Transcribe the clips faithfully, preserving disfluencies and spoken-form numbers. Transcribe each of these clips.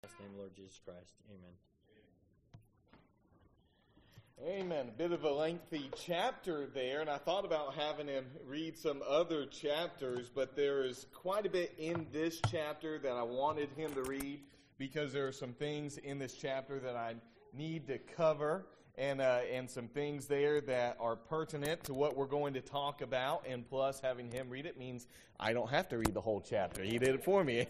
In the name of Lord Jesus Christ. Amen. Amen. A bit of a lengthy chapter there, and I thought about having him read some other chapters, but there is quite a bit in this chapter that I wanted him to read because there are some things in this chapter that I need to cover, and uh, and some things there that are pertinent to what we're going to talk about, and plus having him read it means I don't have to read the whole chapter. He did it for me.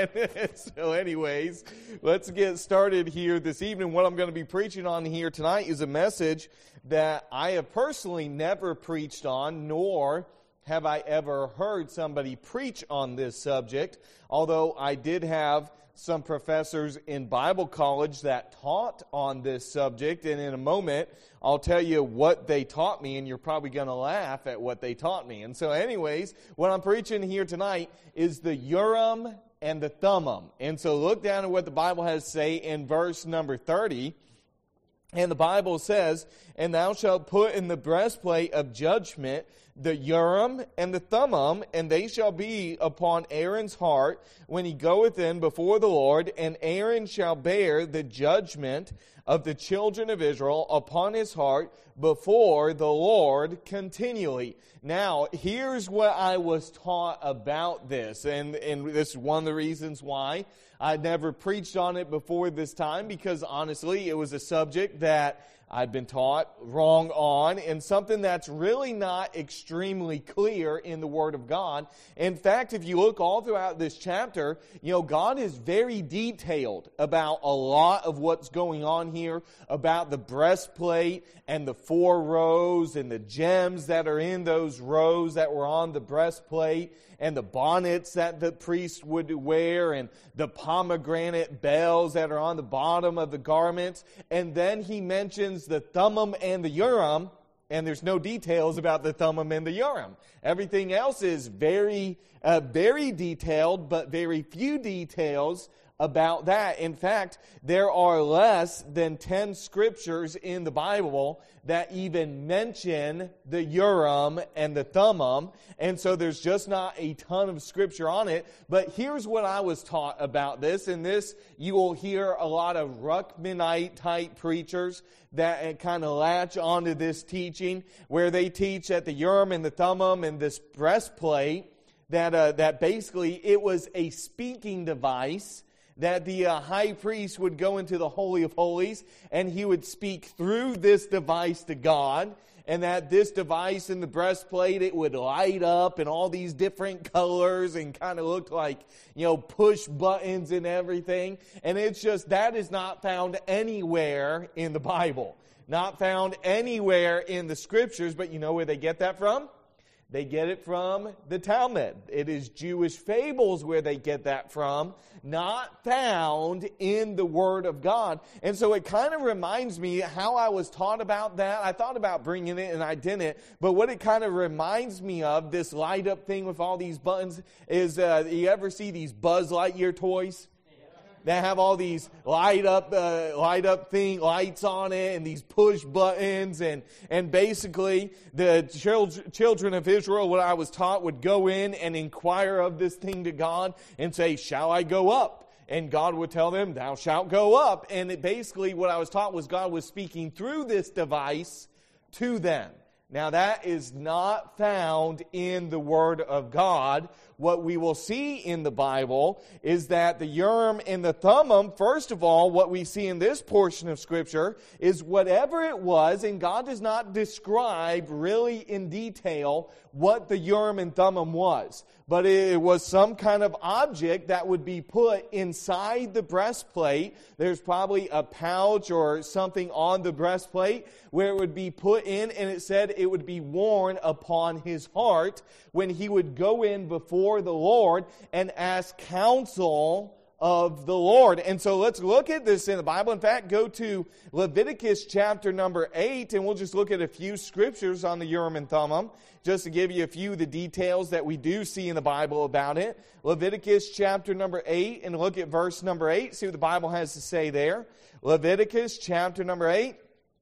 So anyways, let's get started here this evening. What I'm going to be preaching on here tonight is a message that I have personally never preached on, nor have I ever heard somebody preach on this subject, although I did have some professors in Bible college that taught on this subject, and in a moment I'll tell you what they taught me, and you're probably going to laugh at what they taught me. And so anyways, what I'm preaching here tonight is the Urim and the Thummim. And so look down at what the Bible has to say in verse number thirty. And the Bible says, "And thou shalt put in the breastplate of judgment the Urim and the Thummim, and they shall be upon Aaron's heart when he goeth in before the Lord, and Aaron shall bear the judgment of the children of Israel upon his heart before the Lord continually." Now, here's what I was taught about this, and, and this is one of the reasons why I'd never preached on it before this time, because honestly, it was a subject that I'd been taught wrong on, and something that's really not extremely clear in the Word of God. In fact, if you look all throughout this chapter, you know, God is very detailed about a lot of what's going on here, about the breastplate and the four rows and the gems that are in those rows that were on the breastplate, and the bonnets that the priest would wear, and the pomegranate bells that are on the bottom of the garments. And then he mentions the Thummim and the Urim, and there's no details about the Thummim and the Urim. Everything else is very, uh, very detailed, but very few details about that. In fact, there are less than ten scriptures in the Bible that even mention the Urim and the Thummim, and so there's just not a ton of scripture on it. But here's what I was taught about this, and this you will hear a lot of Ruckmanite type preachers that kind of latch onto this teaching, where they teach that the Urim and the Thummim and this breastplate, that uh, that basically it was a speaking device, that the uh, high priest would go into the Holy of Holies and he would speak through this device to God, and that this device in the breastplate, it would light up in all these different colors and kind of look like, you know, push buttons and everything. And it's just, that is not found anywhere in the Bible. Not found anywhere in the Scriptures, but you know where they get that from? They get it from the Talmud. It is Jewish fables where they get that from, not found in the Word of God. And so it kind of reminds me how I was taught about that. I thought about bringing it and I didn't. But what it kind of reminds me of, this light up thing with all these buttons, is uh, you ever see these Buzz Lightyear toys? That have all these light up, uh, light up thing, lights on it, and these push buttons, and and basically the children children of Israel, what I was taught, would go in and inquire of this thing to God and say, "Shall I go up?" And God would tell them, "Thou shalt go up." And it basically, what I was taught was God was speaking through this device to them. Now that is not found in the Word of God. What we will see in the Bible is that the Urim and the Thummim, first of all, what we see in this portion of Scripture is whatever it was, and God does not describe really in detail what the Urim and Thummim was. But it was some kind of object that would be put inside the breastplate. There's probably a pouch or something on the breastplate where it would be put in, and it said it would be worn upon his heart when he would go in before the Lord and ask counsel of the Lord. And so let's look at this in the Bible. In fact, go to Leviticus chapter number eight, and we'll just look at a few scriptures on the Urim and Thummim, just to give you a few of the details that we do see in the Bible about it. Leviticus chapter number eight, and look at verse number eight, see what the Bible has to say there. Leviticus chapter number eight,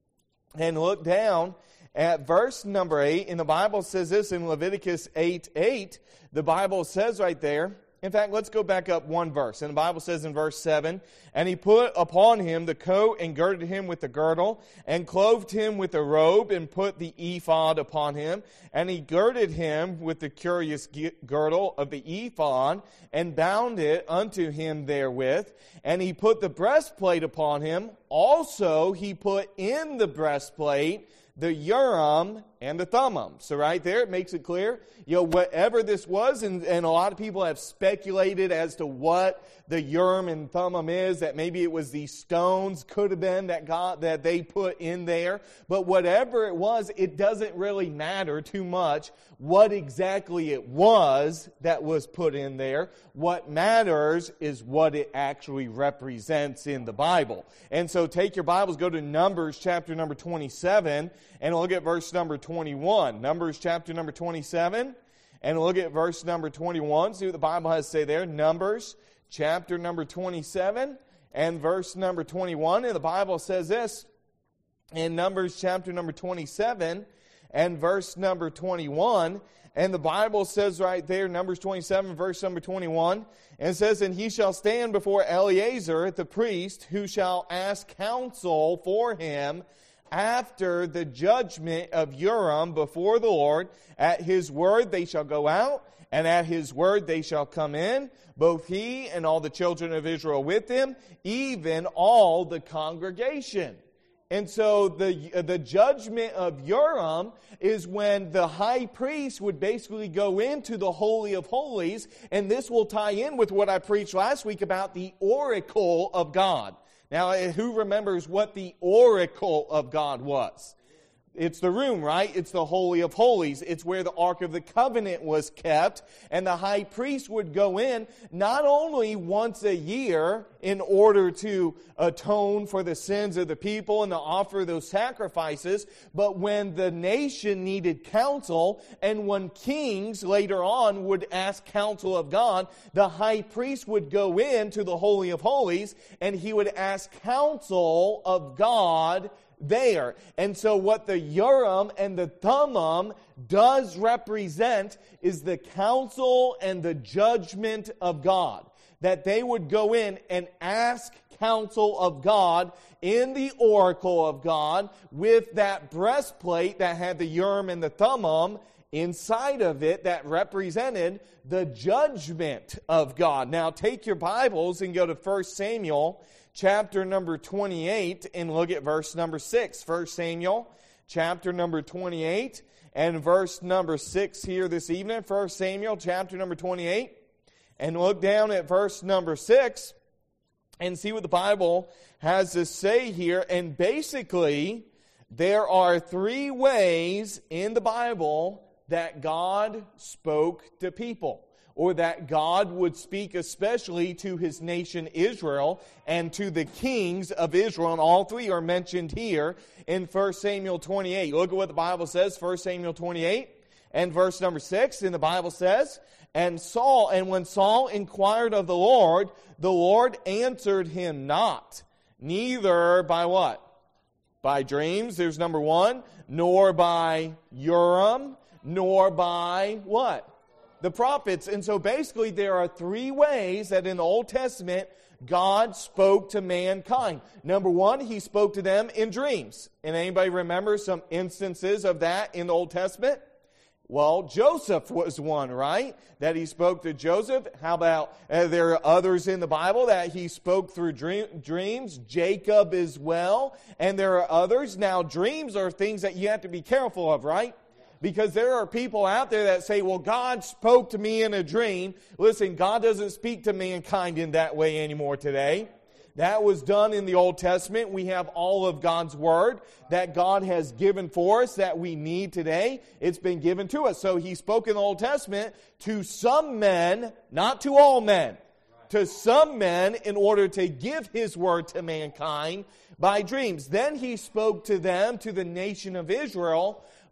and look down at verse number eight, and the Bible says this in Leviticus eight eight. The Bible says right there, In fact, let's go back up one verse. And the Bible says in verse seven, "And he put upon him the coat, and girded him with the girdle, and clothed him with a robe, and put the ephod upon him. And he girded him with the curious girdle of the ephod, and bound it unto him therewith. And he put the breastplate upon him. Also he put in the breastplate the Urim and the Thummim." So right there, it makes it clear, you know, whatever this was, and, and a lot of people have speculated as to what the Urim and Thummim is, that maybe it was these stones, could have been that God, that they put in there. But whatever it was, it doesn't really matter too much what exactly it was that was put in there. What matters is what it actually represents in the Bible. And so take your Bibles, go to Numbers chapter number twenty-seven, and look at verse number twenty-one. Numbers chapter number twenty-seven, and look at verse number twenty-one. See what the Bible has to say there. Numbers chapter number twenty-seven and verse number twenty-one. And the Bible says this in Numbers chapter number twenty-seven and verse number twenty-one. And the Bible says right there, Numbers twenty-seven, verse number twenty-one, and it says, "And he shall stand before Eleazar the priest, who shall ask counsel for him after the judgment of Urim before the Lord. At his word they shall go out, and at his word they shall come in, both he and all the children of Israel with him, even all the congregation." And so the the judgment of Urim is when the high priest would basically go into the Holy of Holies, and this will tie in with what I preached last week about the oracle of God. Now, who remembers what the oracle of God was? It's the room, right? It's the Holy of Holies. It's where the Ark of the Covenant was kept. And the high priest would go in not only once a year in order to atone for the sins of the people and to offer those sacrifices, but when the nation needed counsel and when kings later on would ask counsel of God, the high priest would go into the Holy of Holies and he would ask counsel of God there. And so what the Urim and the Thummim does represent is the counsel and the judgment of God. That they would go in and ask counsel of God in the oracle of God with that breastplate that had the Urim and the Thummim inside of it that represented the judgment of God. Now take your Bibles and go to First Samuel chapter number twenty-eight, and look at verse number six. First Samuel, chapter number twenty-eight, and verse number six here this evening. First Samuel, chapter number twenty-eight, and look down at verse number six, and see what the Bible has to say here. And basically, there are three ways in the Bible that God spoke to people, or that God would speak especially to His nation Israel and to the kings of Israel. And all three are mentioned here in First Samuel twenty-eight. Look at what the Bible says, First Samuel twenty-eight and verse number six. And the Bible says, And Saul, and when Saul inquired of the Lord, the Lord answered him not, neither by what? By dreams, there's number one, nor by Urim, nor by what? The prophets. And so basically there are three ways that in the Old Testament God spoke to mankind. Number one, He spoke to them in dreams. And anybody remember some instances of that in the Old Testament? Well, Joseph was one, right? That He spoke to Joseph. How about, uh, there are others in the Bible that He spoke through dream, dreams. Jacob as well. And there are others. Now, dreams are things that you have to be careful of, right? Because there are people out there that say, well, God spoke to me in a dream. Listen, God doesn't speak to mankind in that way anymore today. That was done in the Old Testament. We have all of God's Word that God has given for us that we need today. It's been given to us. So He spoke in the Old Testament to some men, not to all men. To some men in order to give His Word to mankind by dreams. Then He spoke to them, to the nation of Israel,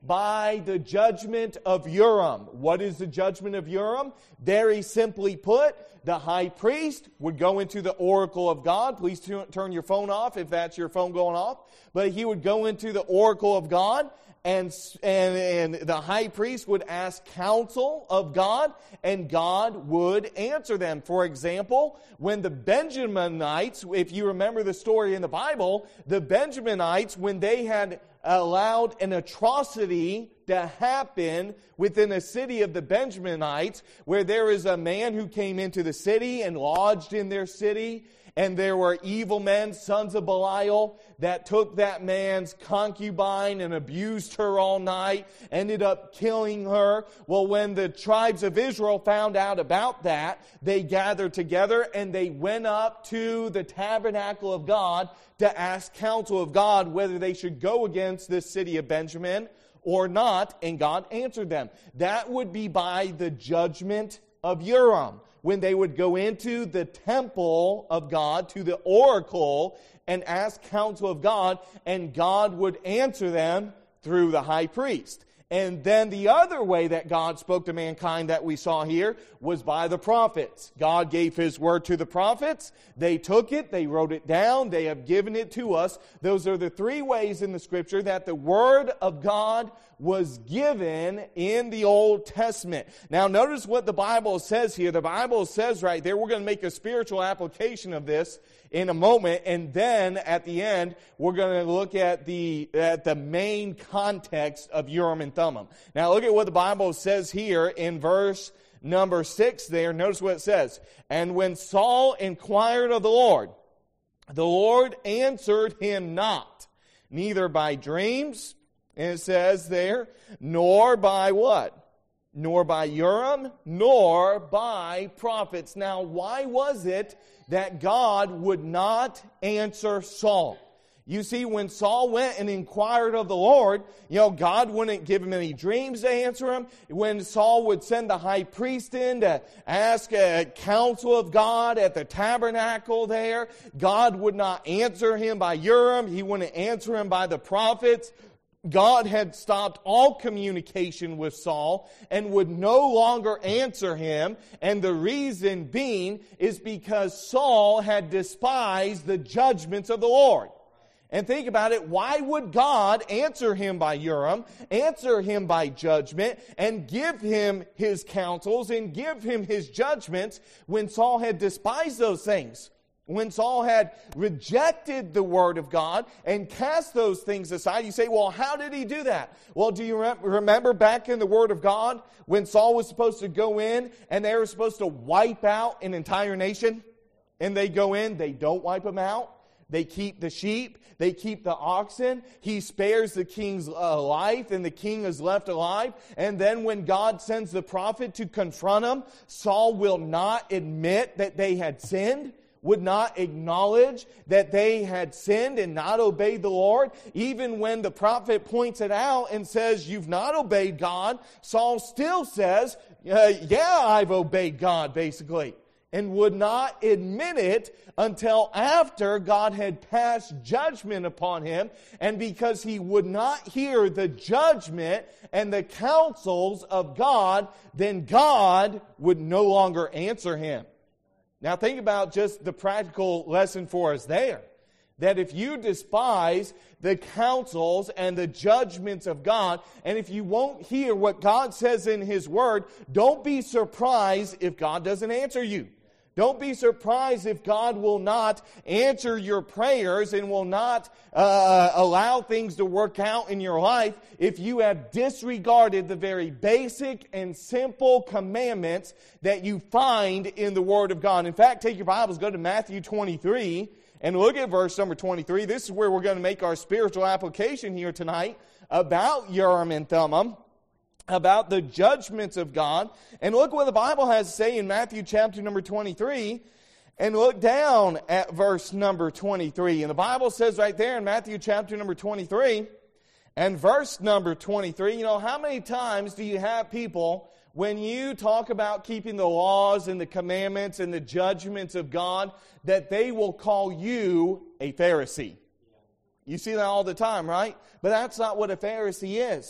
by the judgment of Urim. What is the judgment of Urim? Very simply put, the high priest would go into the oracle of God. Please t- turn your phone off if that's your phone going off. But he would go into the oracle of God, and, and, and the high priest would ask counsel of God, and God would answer them. For example, when the Benjaminites, if you remember the story in the Bible, the Benjaminites, when they had allowed an atrocity to happen within the city of the Benjaminites, where there is a man who came into the city and lodged in their city, and there were evil men, sons of Belial, that took that man's concubine and abused her all night, ended up killing her. Well, when the tribes of Israel found out about that, they gathered together and they went up to the tabernacle of God to ask counsel of God whether they should go against this city of Benjamin or not, and God answered them. That would be by the judgment of Urim, when they would go into the temple of God, to the oracle, and ask counsel of God, and God would answer them through the high priest. And then the other way that God spoke to mankind that we saw here was by the prophets. God gave His word to the prophets. They took it, they wrote it down, they have given it to us. Those are the three ways in the Scripture that the word of God was given in the Old Testament. Now notice what the Bible says here. The Bible says right there, we're going to make a spiritual application of this in a moment, and then at the end, we're going to look at the at the main context of Urim and Thummim. Now look at what the Bible says here in verse number six there. Notice what it says. And when Saul inquired of the Lord, the Lord answered him not, neither by dreams, and it says there, nor by what? Nor by Urim, nor by prophets. Now, why was it that God would not answer Saul? You see, when Saul went and inquired of the Lord, you know, God wouldn't give him any dreams to answer him. When Saul would send the high priest in to ask a counsel of God at the tabernacle there, God would not answer him by Urim. He wouldn't answer him by the prophets. God had stopped all communication with Saul and would no longer answer him. And the reason being is because Saul had despised the judgments of the Lord. And think about it, why would God answer him by Urim, answer him by judgment, and give him his counsels and give him his judgments when Saul had despised those things? When Saul had rejected the word of God and cast those things aside, you say, well, how did he do that? Well, do you re- remember back in the word of God when Saul was supposed to go in and they were supposed to wipe out an entire nation? And they go in, they don't wipe them out. They keep the sheep. They keep the oxen. He spares the king's uh, life, and the king is left alive. And then when God sends the prophet to confront him, Saul will not admit that they had sinned, would not acknowledge that they had sinned and not obeyed the Lord. Even when the prophet points it out and says, you've not obeyed God, Saul still says, uh, yeah, I've obeyed God, basically. And would not admit it until after God had passed judgment upon him. And because he would not hear the judgment and the counsels of God, then God would no longer answer him. Now think about just the practical lesson for us there. That if you despise the counsels and the judgments of God, and if you won't hear what God says in His Word, don't be surprised if God doesn't answer you. Don't be surprised if God will not answer your prayers and will not uh, allow things to work out in your life if you have disregarded the very basic and simple commandments that you find in the Word of God. In fact, take your Bibles, go to Matthew twenty-three, and look at verse number twenty-three. This is where we're going to make our spiritual application here tonight about Urim and Thummim, about the judgments of God. And look what the Bible has to say in Matthew chapter number twenty-three. And look down at verse number twenty-three. And the Bible says right there in Matthew chapter number twenty-three and verse number twenty-three, you know, how many times do you have people, when you talk about keeping the laws and the commandments and the judgments of God, that they will call you a Pharisee? You see that all the time, right? But that's not what a Pharisee is.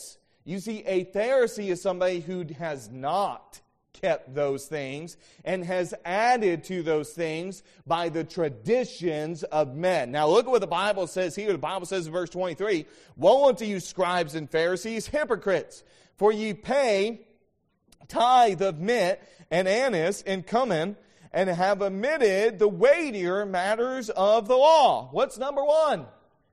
You see, a Pharisee is somebody who has not kept those things and has added to those things by the traditions of men. Now look at what the Bible says here. The Bible says in verse twenty-three, "Woe unto you, scribes and Pharisees, hypocrites! For ye pay tithe of mint and anise and cumin, and have omitted the weightier matters of the law." What's number one?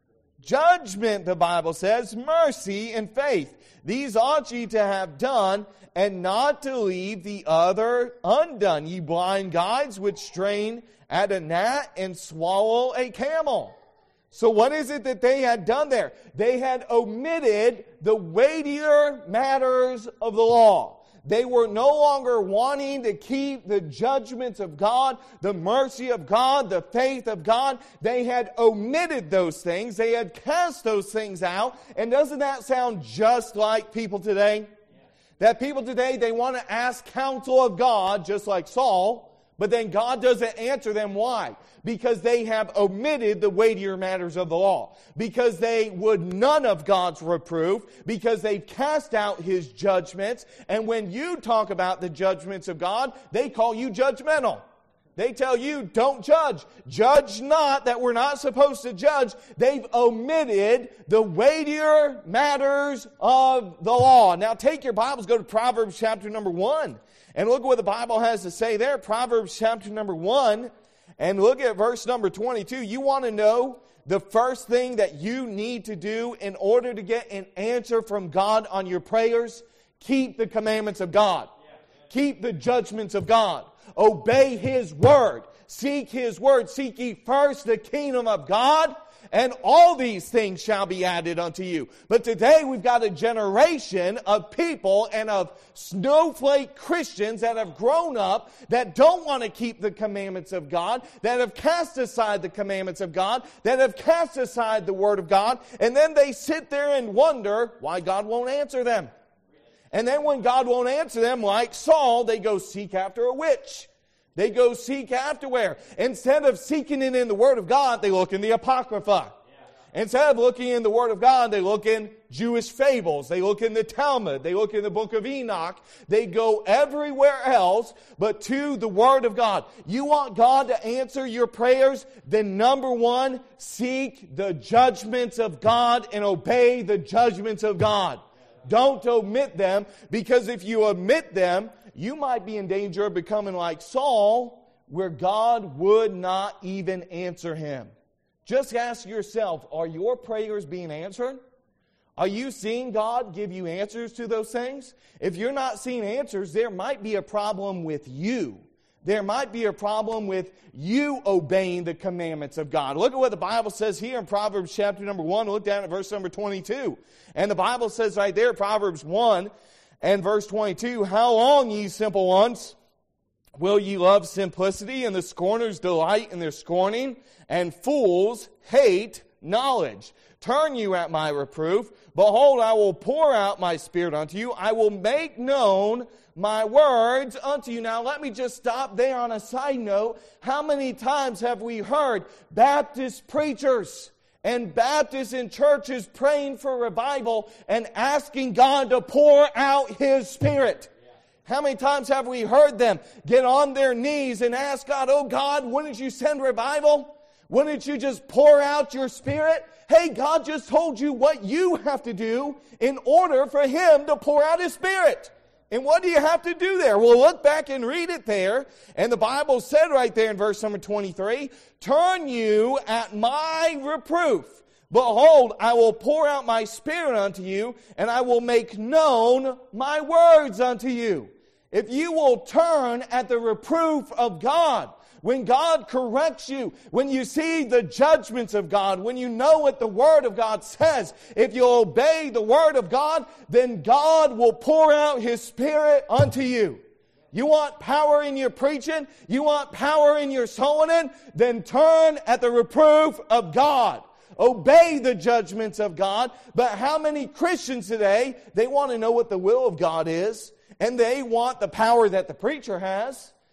Judgment, the Bible says, mercy and faith. These ought ye to have done, and not to leave the other undone. Ye blind guides, which strain at a gnat and swallow a camel. So what is it that they had done there? They had omitted the weightier matters of the law. They were no longer wanting to keep the judgments of God, the mercy of God, the faith of God. They had omitted those things. They had cast those things out. And doesn't that sound just like people today? Yeah. That people today, they want to ask counsel of God, just like Saul, but then God doesn't answer them. Why? Because they have omitted the weightier matters of the law. Because they would none of God's reproof. Because they've cast out His judgments. And when you talk about the judgments of God, they call you judgmental. They tell you, don't judge. Judge not, that we're not supposed to judge. They've omitted the weightier matters of the law. Now take your Bibles, go to Proverbs chapter number one. And look at what the Bible has to say there. Proverbs chapter number one. And look at verse number twenty-two. You want to know the first thing that you need to do in order to get an answer from God on your prayers? Keep the commandments of God. Keep the judgments of God. Obey His word. Seek His word. Seek ye first the kingdom of God, and all these things shall be added unto you. But today we've got a generation of people and of snowflake Christians that have grown up that don't want to keep the commandments of God, that have cast aside the commandments of God, that have cast aside the Word of God, and then they sit there and wonder why God won't answer them. And then when God won't answer them, like Saul, they go seek after a witch. They go seek after where? Instead of seeking it in the Word of God, they look in the Apocrypha. Yeah. Instead of looking in the Word of God, they look in Jewish fables. They look in the Talmud. They look in the book of Enoch. They go everywhere else but to the Word of God. You want God to answer your prayers? Then number one, seek the judgments of God and obey the judgments of God. Don't omit them, because if you omit them, you might be in danger of becoming like Saul, where God would not even answer him. Just ask yourself, are your prayers being answered? Are you seeing God give you answers to those things? If you're not seeing answers, there might be a problem with you. There might be a problem with you obeying the commandments of God. Look at what the Bible says here in Proverbs chapter number one. Look down at verse number twenty-two. And the Bible says right there, Proverbs one and verse twenty-two, "How long, ye simple ones, will ye love simplicity, and the scorners delight in their scorning, and fools hate knowledge? Turn you at my reproof. Behold, I will pour out my spirit unto you. I will make known my words unto you." Now let me just stop there on a side note. How many times have we heard Baptist preachers and Baptists in churches praying for revival and asking God to pour out His Spirit? How many times have we heard them get on their knees and ask God, "Oh God, wouldn't you send revival? Wouldn't you just pour out your Spirit?" Hey, God just told you what you have to do in order for Him to pour out His Spirit. And what do you have to do there? Well, look back and read it there. And the Bible said right there in verse number twenty-three, "Turn you at my reproof. Behold, I will pour out my Spirit unto you, and I will make known my words unto you." If you will turn at the reproof of God, when God corrects you, when you see the judgments of God, when you know what the Word of God says, if you obey the Word of God, then God will pour out His Spirit unto you. You want power in your preaching? You want power in your sowing? Then turn at the reproof of God. Obey the judgments of God. But how many Christians today, they want to know what the will of God is, and they want the power that the preacher has.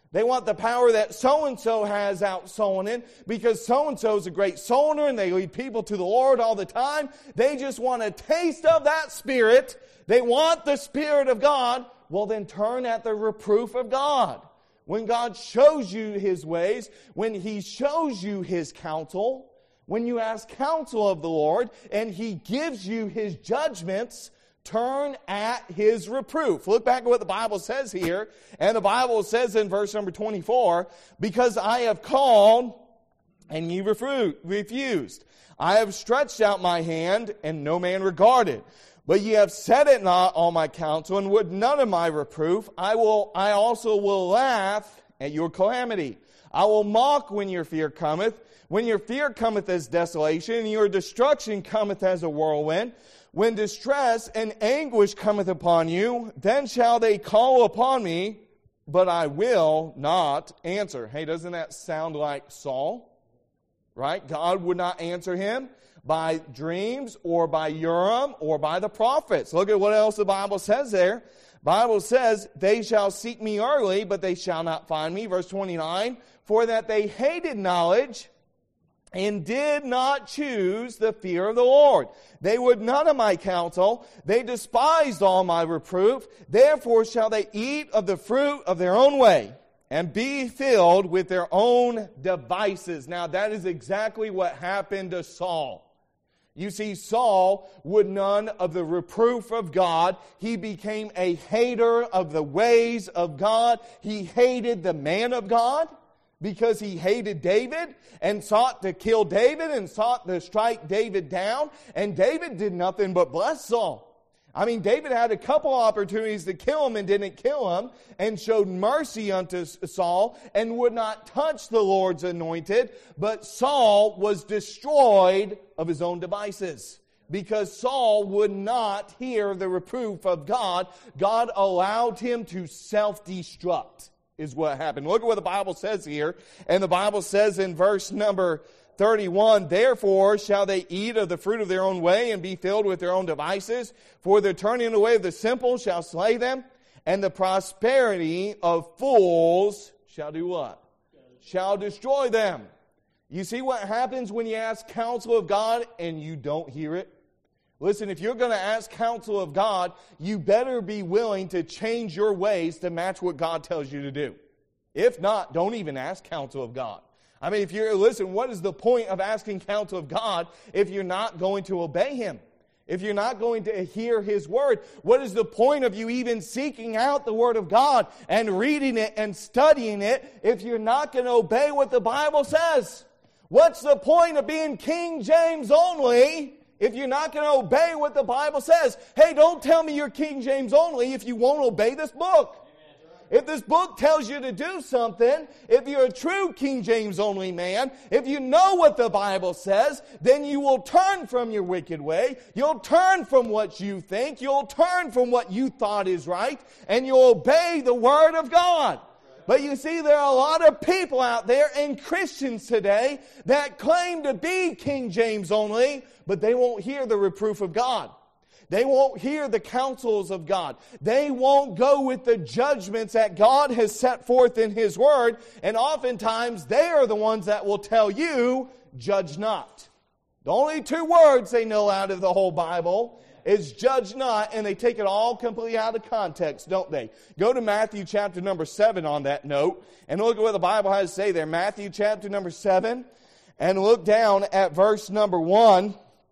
They want the power that so-and-so has out sowing because so-and-so is a great sower and they lead people to the Lord all the time. They just want a taste of that Spirit. They want the Spirit of God. Well, then turn at the reproof of God. When God shows you His ways, when He shows you His counsel, when you ask counsel of the Lord and He gives you His judgments, turn at His reproof. Look back at what the Bible says here. And the Bible says in verse number twenty-four, because I have called and ye refused. I have stretched out my hand and no man regarded. But ye have set it not on my counsel and would none of my reproof. I will, I also will laugh at your calamity. I will mock when your fear cometh. When your fear cometh as desolation and your destruction cometh as a whirlwind. When distress and anguish cometh upon you, then shall they call upon me, but I will not answer. Hey, doesn't that sound like Saul? Right? God would not answer him by dreams or by Urim or by the prophets. Look at what else the Bible says there. Bible says, they shall seek me early, but they shall not find me. Verse twenty-nine, for that they hated knowledge and did not choose the fear of the Lord. They would none of my counsel. They despised all my reproof. Therefore shall they eat of the fruit of their own way and be filled with their own devices. Now that is exactly what happened to Saul. You see, Saul would none of the reproof of God. He became a hater of the ways of God. He hated the man of God, because he hated David and sought to kill David and sought to strike David down. And David did nothing but bless Saul. I mean, David had a couple opportunities to kill him and didn't kill him, and showed mercy unto Saul and would not touch the Lord's anointed. But Saul was destroyed of his own devices, because Saul would not hear the reproof of God. God allowed him to self-destruct. Is what happened. Look at what the Bible says here. And the Bible says in verse number thirty-one, therefore shall they eat of the fruit of their own way and be filled with their own devices. For the turning away of the simple shall slay them, and the prosperity of fools shall do what? Shall destroy them. You see what happens when you ask counsel of God and you don't hear it? Listen, if you're going to ask counsel of God, you better be willing to change your ways to match what God tells you to do. If not, don't even ask counsel of God. I mean, if you're, listen, what is the point of asking counsel of God if you're not going to obey Him? If you're not going to hear His Word, what is the point of you even seeking out the Word of God and reading it and studying it if you're not going to obey what the Bible says? What's the point of being King James only if you're not going to obey what the Bible says? Hey, don't tell me you're King James only if you won't obey this book. If this book tells you to do something, if you're a true King James only man, if you know what the Bible says, then you will turn from your wicked way. You'll turn from what you think. You'll turn from what you thought is right, and you'll obey the Word of God. But you see, there are a lot of people out there and Christians today that claim to be King James only, but they won't hear the reproof of God. They won't hear the counsels of God. They won't go with the judgments that God has set forth in His Word. And oftentimes, they are the ones that will tell you, judge not. The only two words they know out of the whole Bible is judge not, and they take it all completely out of context, don't they? Go to Matthew chapter number seven on that note, and look at what the Bible has to say there. Matthew chapter number seven, and look down at verse number one,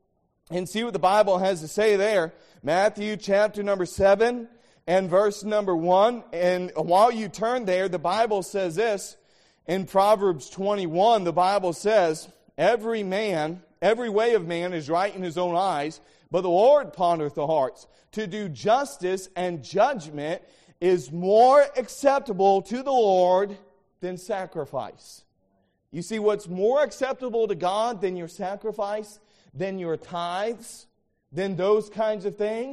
and see what the Bible has to say there. Matthew chapter number seven and verse number one. And while you turn there, the Bible says this. In Proverbs twenty-one, the Bible says, Every man, every way of man is right in his own eyes, but the Lord pondereth the hearts. To do justice and judgment is more acceptable to the Lord than sacrifice. You see, what's more acceptable to God than your sacrifice, than your tithes, than those kinds of things,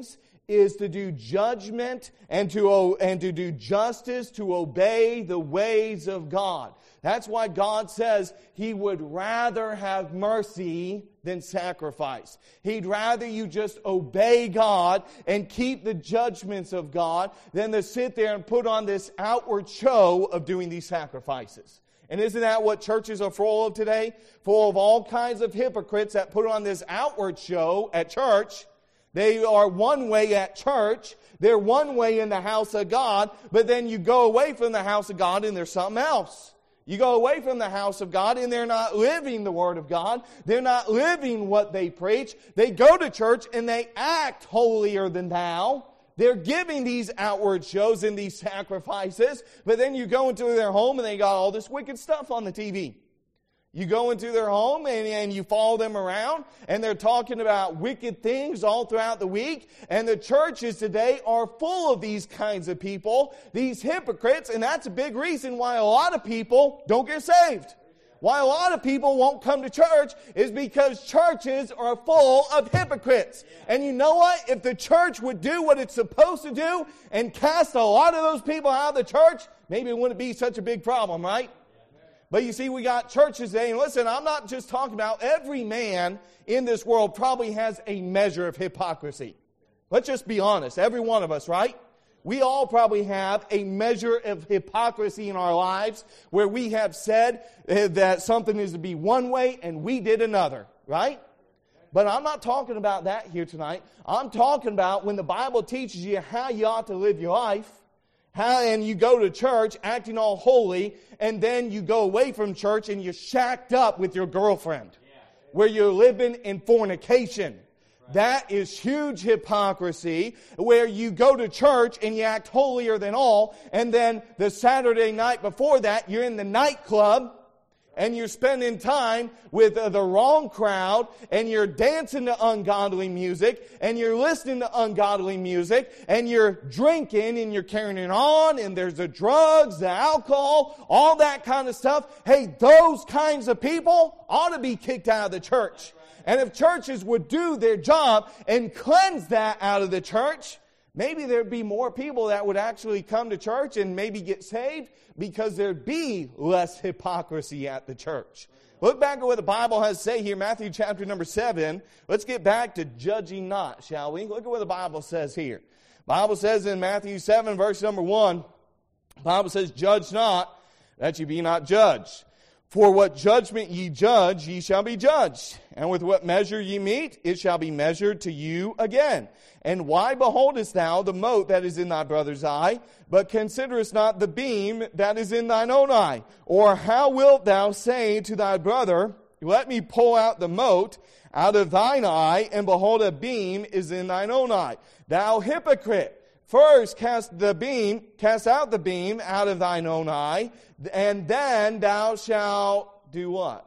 is to do judgment and to, and to do justice, to obey the ways of God. That's why God says He would rather have mercy than sacrifice. He'd rather you just obey God and keep the judgments of God than to sit there and put on this outward show of doing these sacrifices. And isn't that what churches are full of today? Full of all kinds of hypocrites that put on this outward show at church. They are one way at church. They're one way in the house of God. But then you go away from the house of God and there's something else. You go away from the house of God and they're not living the Word of God. They're not living what they preach. They go to church and they act holier than thou. They're giving these outward shows and these sacrifices. But then you go into their home and they got all this wicked stuff on the T V. You go into their home and, and you follow them around and they're talking about wicked things all throughout the week. And the churches today are full of these kinds of people, these hypocrites, and that's a big reason why a lot of people don't get saved. Why a lot of people won't come to church is because churches are full of hypocrites. And you know what? If the church would do what it's supposed to do and cast a lot of those people out of the church, maybe it wouldn't be such a big problem, right? But you see, we got churches today, and listen, I'm not just talking about every man in this world probably has a measure of hypocrisy. Let's just be honest, every one of us, right? We all probably have a measure of hypocrisy in our lives where we have said that something is to be one way and we did another, right? But I'm not talking about that here tonight. I'm talking about when the Bible teaches you how you ought to live your life. How, and you go to church acting all holy, and then you go away from church and you're shacked up with your girlfriend, yeah. Where you're living in fornication. Right. That is huge hypocrisy, where you go to church and you act holier than all, and then the Saturday night before that, you're in the nightclub, and you're spending time with uh, the wrong crowd, and you're dancing to ungodly music, and you're listening to ungodly music, and you're drinking, and you're carrying it on, and there's the drugs, the alcohol, all that kind of stuff. Hey, those kinds of people ought to be kicked out of the church. And if churches would do their job and cleanse that out of the church, maybe there'd be more people that would actually come to church and maybe get saved because there'd be less hypocrisy at the church. Look back at what the Bible has to say here, Matthew chapter number seven. Let's get back to judging not, shall we? Look at what the Bible says here. The Bible says in Matthew seven, verse number one, the Bible says, judge not, that ye be not judged. For what judgment ye judge, ye shall be judged. And with what measure ye meet, it shall be measured to you again. And why beholdest thou the mote that is in thy brother's eye, but considerest not the beam that is in thine own eye? Or how wilt thou say to thy brother, let me pull out the mote out of thine eye, and behold, a beam is in thine own eye? Thou hypocrite! First cast the beam, cast out the beam out of thine own eye, and then thou shalt do what?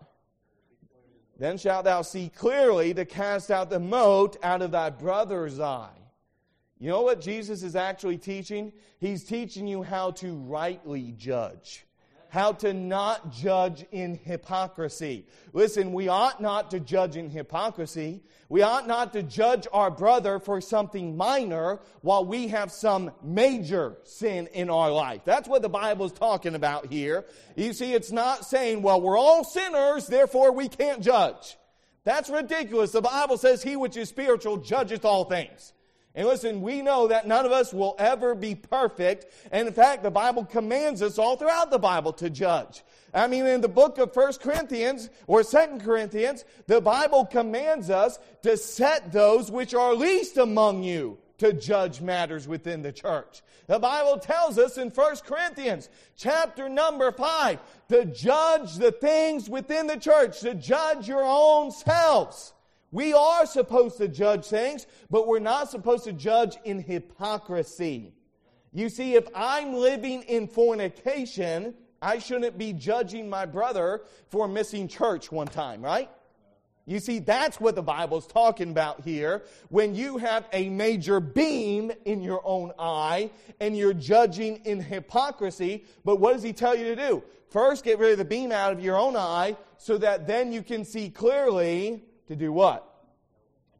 Then shalt thou see clearly to cast out the mote out of thy brother's eye. You know what Jesus is actually teaching? He's teaching you how to rightly judge. How to not judge in hypocrisy. Listen, we ought not to judge in hypocrisy. We ought not to judge our brother for something minor while we have some major sin in our life. That's what the Bible is talking about here. You see, it's not saying, well, we're all sinners, therefore we can't judge. That's ridiculous. The Bible says, he which is spiritual judgeth all things. And listen, we know that none of us will ever be perfect. And in fact, the Bible commands us all throughout the Bible to judge. I mean, in the book of First Corinthians or Second Corinthians, the Bible commands us to set those which are least among you to judge matters within the church. The Bible tells us in First Corinthians chapter number five to judge the things within the church, to judge your own selves. We are supposed to judge things, but we're not supposed to judge in hypocrisy. You see, if I'm living in fornication, I shouldn't be judging my brother for missing church one time, right? You see, that's what the Bible's talking about here. When you have a major beam in your own eye and you're judging in hypocrisy, but what does he tell you to do? First, get rid of the beam out of your own eye so that then you can see clearly. To do what?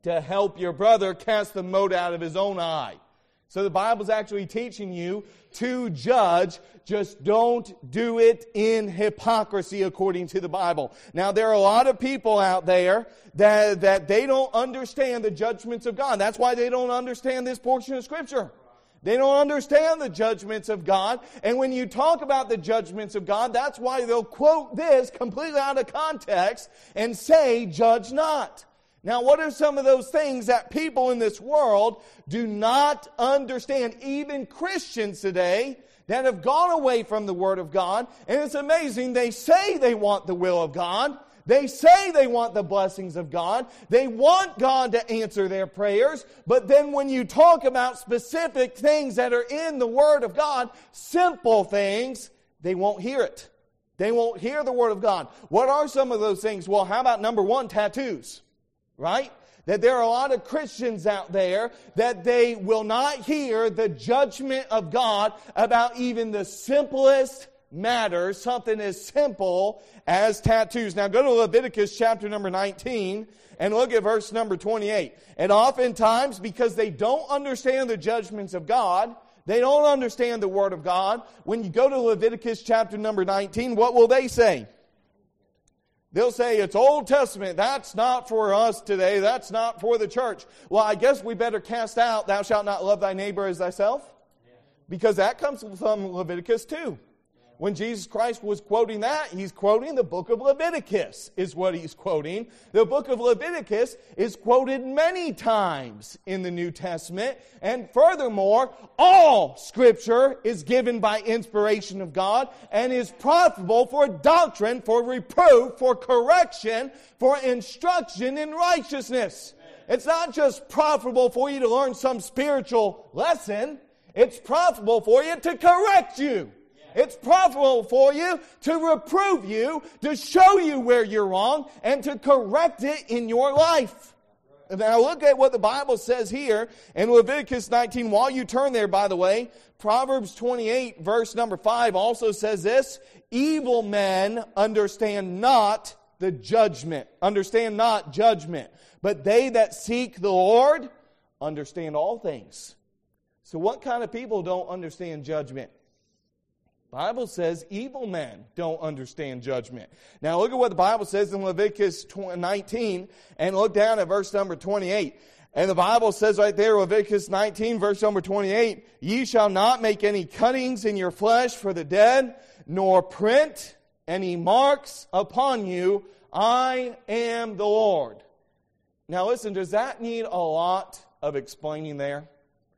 to help your brother cast the mote out of his own eye. So the Bible's actually teaching you to judge. Just don't do it in hypocrisy according to the Bible. Now, there are a lot of people out there that, that they don't understand the judgments of God. That's why they don't understand this portion of Scripture. They don't understand the judgments of God. And when you talk about the judgments of God, that's why they'll quote this completely out of context and say, judge not. Now, what are some of those things that people in this world do not understand? Even Christians today that have gone away from the Word of God. And it's amazing. They say they want the will of God. They say they want the blessings of God. They want God to answer their prayers. But then when you talk about specific things that are in the Word of God, simple things, they won't hear it. They won't hear the Word of God. What are some of those things? Well, how about number one, tattoos? Right? That there are a lot of Christians out there that they will not hear the judgment of God about even the simplest matters, something as simple as tattoos. Now go to Leviticus chapter number nineteen and look at verse number twenty-eight. And oftentimes, because they don't understand the judgments of God, they don't understand the Word of God, when you go to Leviticus chapter number nineteen, what will they say? They'll say, it's Old Testament. That's not for us today. That's not for the church. Well, I guess we better cast out, thou shalt not love thy neighbor as thyself. Because that comes from Leviticus two. When Jesus Christ was quoting that, he's quoting the book of Leviticus, is what he's quoting. The book of Leviticus is quoted many times in the New Testament. And furthermore, all Scripture is given by inspiration of God and is profitable for doctrine, for reproof, for correction, for instruction in righteousness. It's not just profitable for you to learn some spiritual lesson. It's profitable for you to correct you. It's profitable for you to reprove you, to show you where you're wrong, and to correct it in your life. Now look at what the Bible says here in Leviticus nineteen. While you turn there, by the way, Proverbs twenty-eight, verse number five also says this, evil men understand not the judgment, understand not judgment, but they that seek the Lord understand all things. So what kind of people don't understand judgment? The Bible says evil men don't understand judgment. Now look at what the Bible says in Leviticus nineteen and look down at verse number twenty-eight. And the Bible says right there, Leviticus nineteen, verse number twenty-eight, ye shall not make any cuttings in your flesh for the dead, nor print any marks upon you. I am the Lord. Now listen, does that need a lot of explaining there?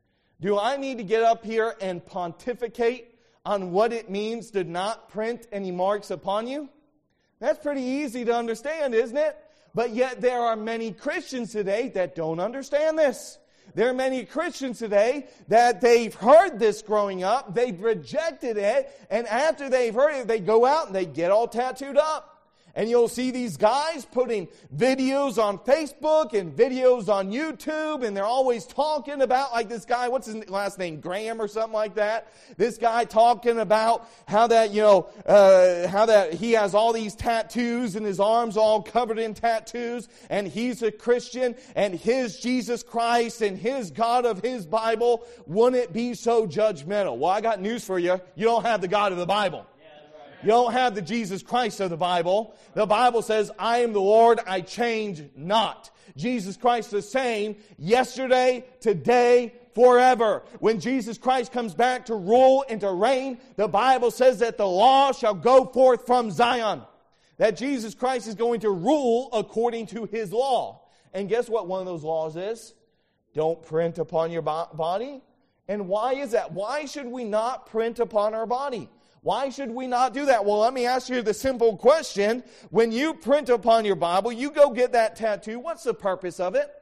Do I need to get up here and pontificate on what it means to not print any marks upon you? That's pretty easy to understand, isn't it? But yet there are many Christians today that don't understand this. There are many Christians today that they've heard this growing up, they've rejected it, and after they've heard it, they go out and they get all tattooed up. And you'll see these guys putting videos on Facebook and videos on YouTube, and they're always talking about, like this guy, what's his last name, Graham or something like that? This guy talking about how that, you know, uh, how that he has all these tattoos and his arms all covered in tattoos, and he's a Christian, and his Jesus Christ and his God of his Bible wouldn't be so judgmental. Well, I got news for you. You don't have the God of the Bible. You don't have the Jesus Christ of the Bible. The Bible says, I am the Lord, I change not. Jesus Christ is the same yesterday, today, forever. When Jesus Christ comes back to rule and to reign, the Bible says that the law shall go forth from Zion. That Jesus Christ is going to rule according to His law. And guess what one of those laws is? Don't print upon your body. And why is that? Why should we not print upon our body? Why should we not do that? Well, let me ask you the simple question. When you print upon your Bible, you go get that tattoo. What's the purpose of it?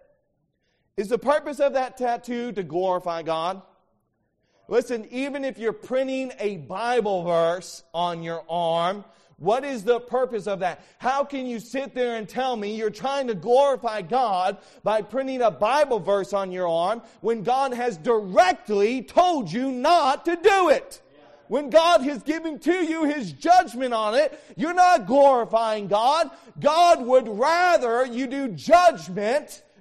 Is the purpose of that tattoo to glorify God? Listen, even if you're printing a Bible verse on your arm, what is the purpose of that? How can you sit there and tell me you're trying to glorify God by printing a Bible verse on your arm when God has directly told you not to do it? When God has given to you His judgment on it, you're not glorifying God. God would rather you do judgment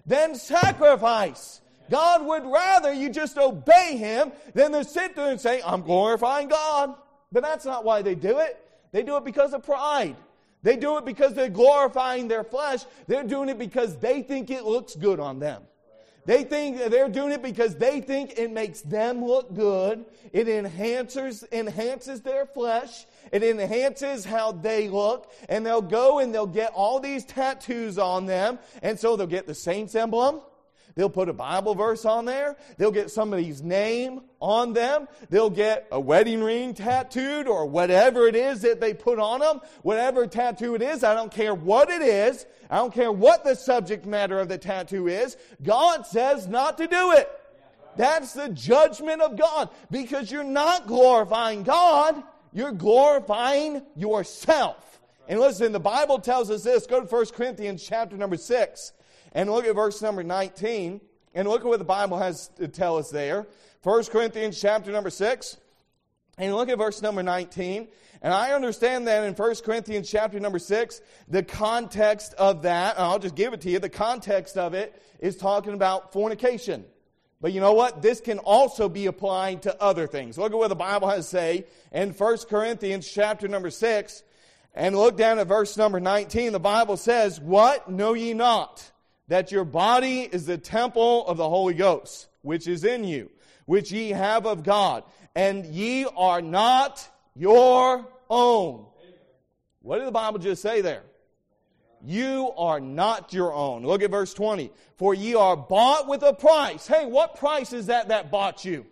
than sacrifice. God would rather you just obey Him than to sit there and say, I'm glorifying God. But that's not why they do it. They do it because of pride. They do it because they're glorifying their flesh. They're doing it because they think it looks good on them. They think they're doing it because they think it makes them look good. It enhances enhances their flesh. It enhances how they look. And they'll go and they'll get all these tattoos on them. And so they'll get the saint's emblem. They'll put a Bible verse on there. They'll get somebody's name on them. They'll get a wedding ring tattooed or whatever it is that they put on them. Whatever tattoo it is, I don't care what it is. I don't care what the subject matter of the tattoo is. God says not to do it. That's the judgment of God. Because you're not glorifying God. You're glorifying yourself. And listen, the Bible tells us this. Go to First Corinthians chapter number six. And look at verse number nineteen. And look at what the Bible has to tell us there. First Corinthians chapter number six. And look at verse number nineteen. And I understand that in First Corinthians chapter number six, the context of that, and I'll just give it to you, the context of it is talking about fornication. But you know what? This can also be applied to other things. Look at what the Bible has to say in First Corinthians chapter number six. And look down at verse number nineteen. The Bible says, what know ye not? That your body is the temple of the Holy Ghost, which is in you, which ye have of God, and ye are not your own. What did the Bible just say there? You are not your own. Look at verse twenty. For ye are bought with a price. Hey, what price is that that bought you?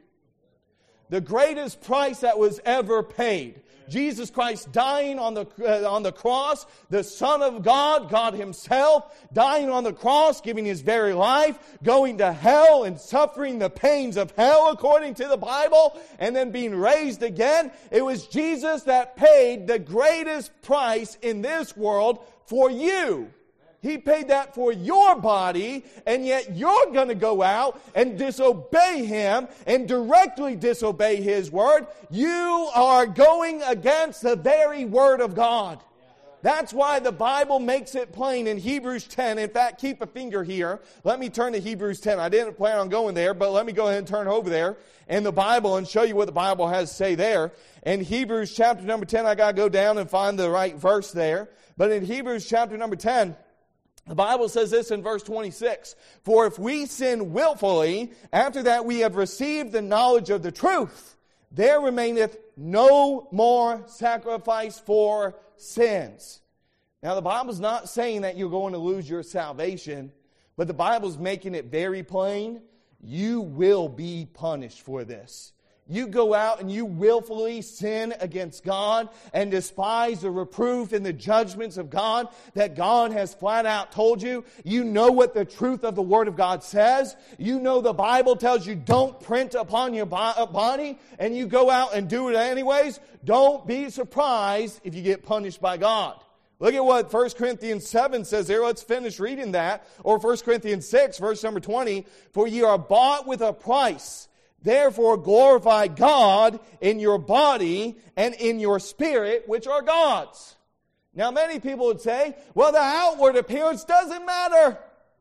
The greatest price that was ever paid. Jesus Christ dying on the uh, on the cross, the Son of God, God Himself, dying on the cross, giving His very life, going to hell and suffering the pains of hell according to the Bible, and then being raised again. It was Jesus that paid the greatest price in this world for you. He paid that for your body, and yet you're going to go out and disobey Him and directly disobey His word. You are going against the very word of God. That's why the Bible makes it plain in Hebrews ten. In fact, keep a finger here. Let me turn to Hebrews ten. I didn't plan on going there, but let me go ahead and turn over there in the Bible and show you what the Bible has to say there. In Hebrews chapter number ten, I got to go down and find the right verse there. But in Hebrews chapter number ten, the Bible says this in verse twenty-six. For if we sin willfully, after that we have received the knowledge of the truth, there remaineth no more sacrifice for sins. Now the Bible's not saying that you're going to lose your salvation, but the Bible's making it very plain. You will be punished for this. You go out and you willfully sin against God and despise the reproof and the judgments of God that God has flat out told you. You know what the truth of the Word of God says. You know the Bible tells you don't print upon your body, and you go out and do it anyways. Don't be surprised if you get punished by God. Look at what First Corinthians seven says here. Let's finish reading that. Or First Corinthians six, verse number twenty. For ye are bought with a price. Therefore glorify God in your body and in your spirit, which are God's. Now many people would say, well, the outward appearance doesn't matter.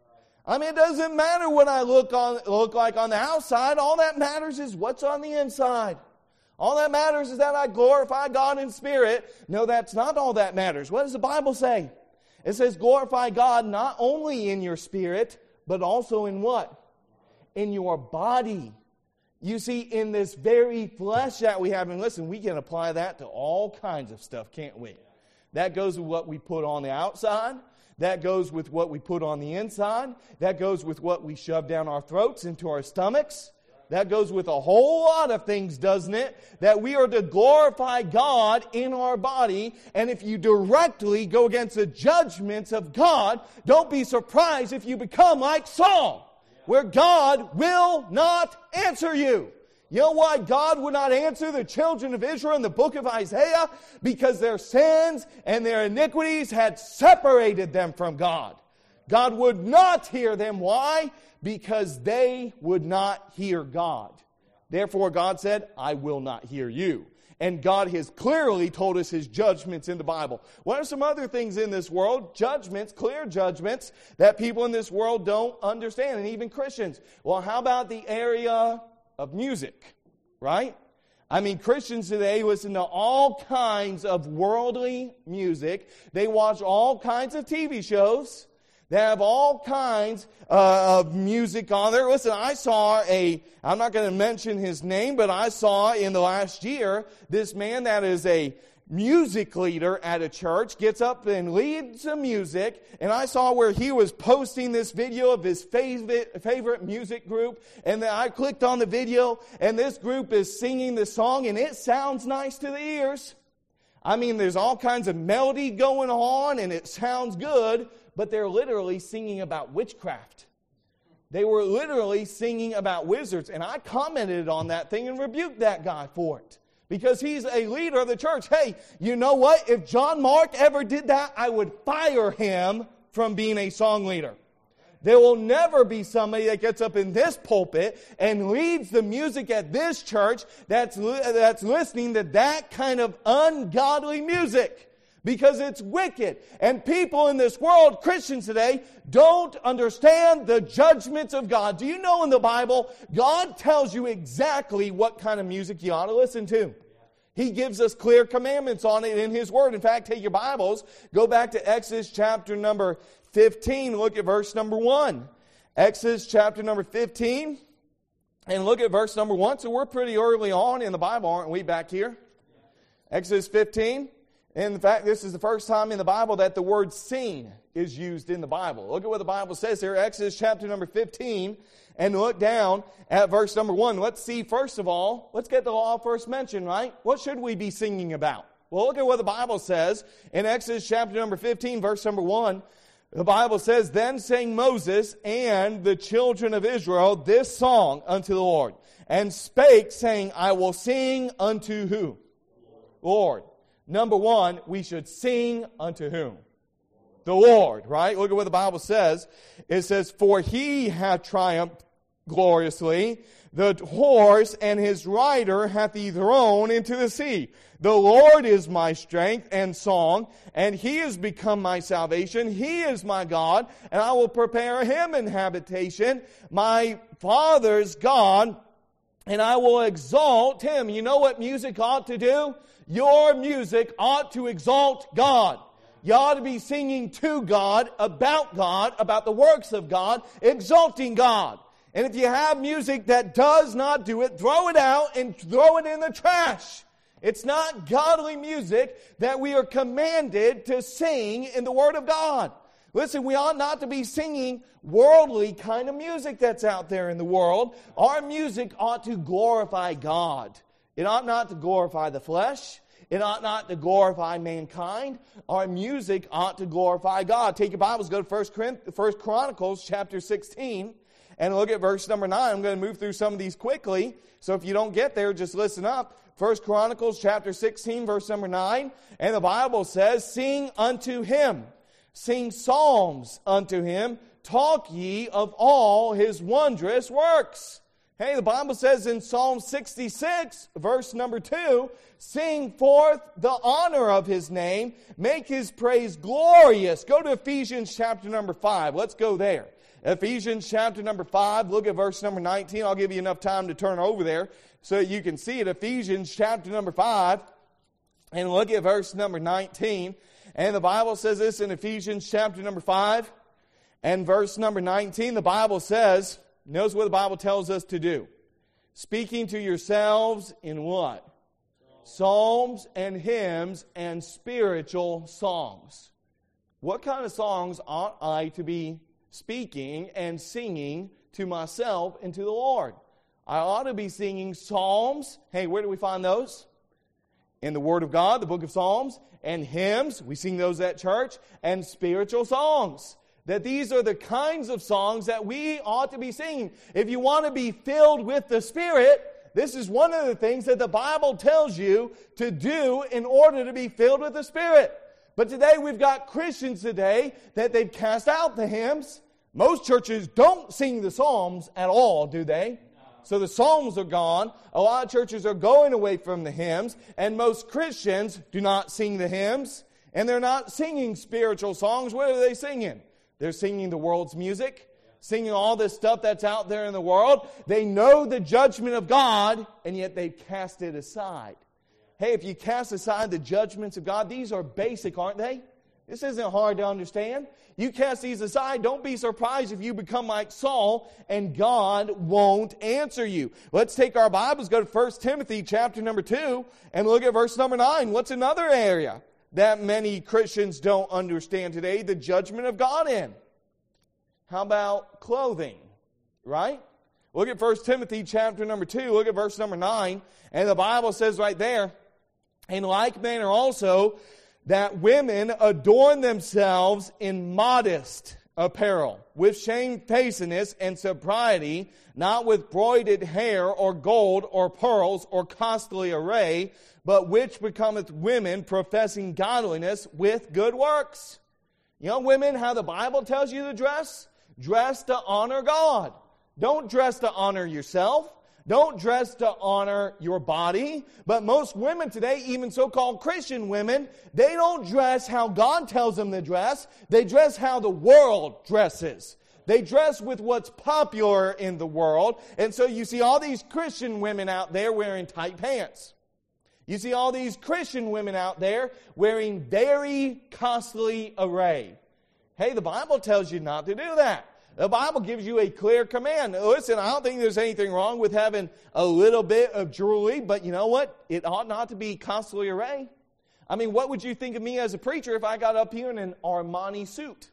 I mean, it doesn't matter what I look on look like on the outside. All that matters is what's on the inside. All that matters is that I glorify God in spirit. No, that's not all that matters. What does the Bible say? It says glorify God not only in your spirit, but also in what? In your body. You see, in this very flesh that we have, and listen, we can apply that to all kinds of stuff, can't we? That goes with what we put on the outside. That goes with what we put on the inside. That goes with what we shove down our throats, into our stomachs. That goes with a whole lot of things, doesn't it? That we are to glorify God in our body. And if you directly go against the judgments of God, don't be surprised if you become like Saul, where God will not answer you. You know why God would not answer the children of Israel in the book of Isaiah? Because their sins and their iniquities had separated them from God. God would not hear them. Why? Because they would not hear God. Therefore God said, I will not hear you. And God has clearly told us His judgments in the Bible. What are some other things in this world? Judgments, clear judgments, that people in this world don't understand, and even Christians. Well, how about the area of music, right? I mean, Christians today listen to all kinds of worldly music. They watch all kinds of T V shows. They have all kinds uh, of music on there. Listen, I saw a, I'm not going to mention his name, but I saw in the last year, this man that is a music leader at a church gets up and leads some music, and I saw where he was posting this video of his favorite, favorite music group, and then I clicked on the video, and this group is singing the song, and it sounds nice to the ears. I mean, there's all kinds of melody going on, and it sounds good, but they're literally singing about witchcraft. They were literally singing about wizards. And I commented on that thing and rebuked that guy for it. Because he's a leader of the church. Hey, you know what? If John Mark ever did that, I would fire him from being a song leader. There will never be somebody that gets up in this pulpit and leads the music at this church that's, that's listening to that kind of ungodly music. Because it's wicked. And people in this world, Christians today, don't understand the judgments of God. Do you know in the Bible, God tells you exactly what kind of music you ought to listen to. He gives us clear commandments on it in His Word. In fact, take your Bibles, go back to Exodus chapter number fifteen, look at verse number one. Exodus chapter number fifteen, and look at verse number one. So we're pretty early on in the Bible, aren't we, back here? Exodus fifteen. In fact, this is the first time in the Bible that the word sing is used in the Bible. Look at what the Bible says here, Exodus chapter number fifteen, and look down at verse number one. Let's see, first of all, let's get the law first mentioned, right? What should we be singing about? Well, look at what the Bible says in Exodus chapter number fifteen, verse number one. The Bible says, "Then sang Moses and the children of Israel this song unto the Lord, and spake, saying, I will sing unto who? Lord." Number one, we should sing unto whom? The Lord, right? Look at what the Bible says. It says, "For He hath triumphed gloriously. The horse and his rider hath He thrown into the sea. The Lord is my strength and song, and He is become my salvation. He is my God, and I will prepare Him an habitation, my Father's God, and I will exalt Him." You know what music ought to do? Your music ought to exalt God. You ought to be singing to God, about God, about the works of God, exalting God. And if you have music that does not do it, throw it out and throw it in the trash. It's not godly music that we are commanded to sing in the Word of God. Listen, we ought not to be singing worldly kind of music that's out there in the world. Our music ought to glorify God. It ought not to glorify the flesh. It ought not to glorify mankind. Our music ought to glorify God. Take your Bibles, go to First Chronicles chapter sixteen, and look at verse number nine. I'm going to move through some of these quickly, so if you don't get there, just listen up. First Chronicles chapter sixteen, verse number nine, and the Bible says, "Sing unto Him, sing psalms unto Him, talk ye of all His wondrous works." Hey, the Bible says in Psalm sixty-six, verse number two, "Sing forth the honor of His name, make His praise glorious." Go to Ephesians chapter number five. Let's go there. Ephesians chapter number five, look at verse number nineteen. I'll give you enough time to turn over there so that you can see it. Ephesians chapter number five, and look at verse number nineteen. And the Bible says this in Ephesians chapter number five and verse number nineteen. The Bible says, notice what the Bible tells us to do. "Speaking to yourselves in" what? Psalms and hymns and spiritual songs. What kind of songs ought I to be speaking and singing to myself and to the Lord? I ought to be singing psalms. Hey, where do we find those? In the Word of God, the book of Psalms, and hymns. We sing those at church, and spiritual songs. That these are the kinds of songs that we ought to be singing. If you want to be filled with the Spirit, this is one of the things that the Bible tells you to do in order to be filled with the Spirit. But today we've got Christians today that they've cast out the hymns. Most churches don't sing the Psalms at all, do they? So the psalms are gone. A lot of churches are going away from the hymns. And most Christians do not sing the hymns. And they're not singing spiritual songs. What are they singing? They're singing the world's music. Singing all this stuff that's out there in the world. They know the judgment of God. And yet they cast it aside. Hey, if you cast aside the judgments of God, these are basic, aren't they? This isn't hard to understand. You cast these aside, don't be surprised if you become like Saul and God won't answer you. Let's take our Bibles, go to First Timothy chapter number two, and look at verse number nine. What's another area that many Christians don't understand today? The judgment of God in. How about clothing? Right? Look at First Timothy chapter number two, look at verse number nine, and the Bible says right there, in like manner also, that women adorn themselves in modest apparel, with shamefacedness and sobriety, not with broided hair or gold or pearls or costly array, but which becometh women professing godliness with good works. Young women, how the Bible tells you to dress? Dress to honor God. Don't dress to honor yourself. Don't dress to honor your body. But most women today, even so-called Christian women, they don't dress how God tells them to dress. They dress how the world dresses. They dress with what's popular in the world. And so you see all these Christian women out there wearing tight pants. You see all these Christian women out there wearing very costly array. Hey, the Bible tells you not to do that. The Bible gives you a clear command. Listen, I don't think there's anything wrong with having a little bit of jewelry, but you know what? It ought not to be costly array. I mean, what would you think of me as a preacher if I got up here in an Armani suit?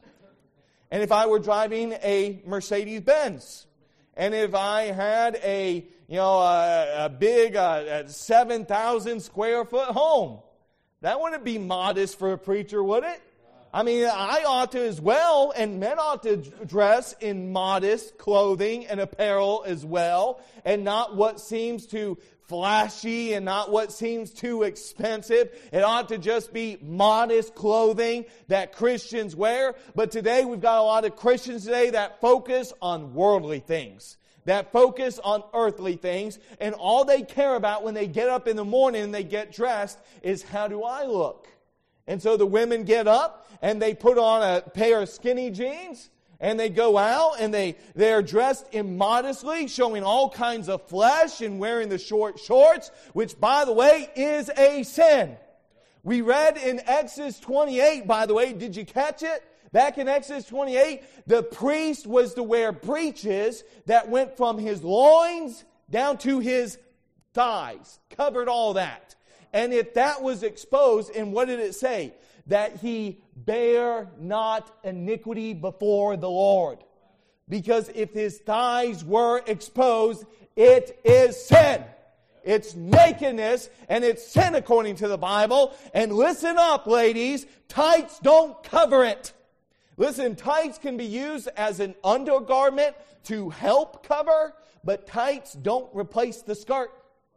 And if I were driving a Mercedes-Benz? And if I had a, you know, a, a big uh, seven thousand square foot home? That wouldn't be modest for a preacher, would it? I mean, I ought to as well, and men ought to dress in modest clothing and apparel as well, and not what seems too flashy and not what seems too expensive. It ought to just be modest clothing that Christians wear. But today we've got a lot of Christians today that focus on worldly things, that focus on earthly things, and all they care about when they get up in the morning and they get dressed is, how do I look? And so the women get up and they put on a pair of skinny jeans and they go out and they, they're dressed immodestly, showing all kinds of flesh and wearing the short shorts, which, by the way, is a sin. We read in Exodus twenty-eight, by the way, did you catch it? Back in Exodus twenty-eight, the priest was to wear breeches that went from his loins down to his thighs, covered all that. And if that was exposed, and what did it say? That he bear not iniquity before the Lord. Because if his thighs were exposed, it is sin. It's nakedness, and it's sin according to the Bible. And listen up, ladies, tights don't cover it. Listen, tights can be used as an undergarment to help cover, but tights don't replace the skirt.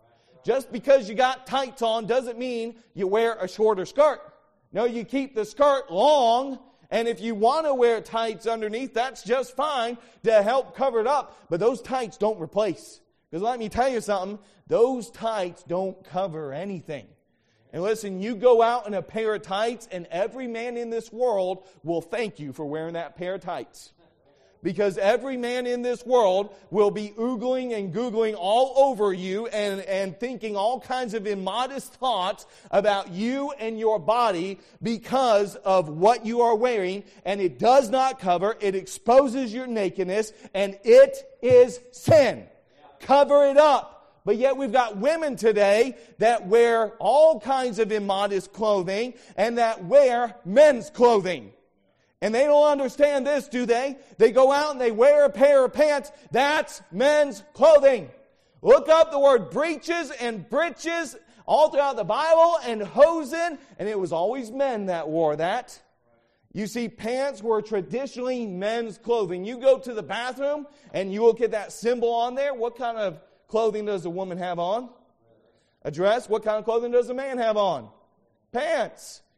Just because you got tights on doesn't mean you wear a shorter skirt. No, you keep the skirt long, and if you want to wear tights underneath, that's just fine to help cover it up. But those tights don't replace. Because let me tell you something, those tights don't cover anything. And listen, you go out in a pair of tights, and every man in this world will thank you for wearing that pair of tights. Because every man in this world will be oogling and googling all over you and, and thinking all kinds of immodest thoughts about you and your body because of what you are wearing. And it does not cover. It exposes your nakedness, and it is sin. Cover it up. But yet we've got women today that wear all kinds of immodest clothing and that wear men's clothing. And they don't understand this, do they? They go out and they wear a pair of pants. That's men's clothing. Look up the word breeches and breeches all throughout the Bible, and hosen, and it was always men that wore that. You see, pants were traditionally men's clothing. You go to the bathroom and you look at that symbol on there. What kind of clothing does a woman have on? A dress. What kind of clothing does a man have on? Pants.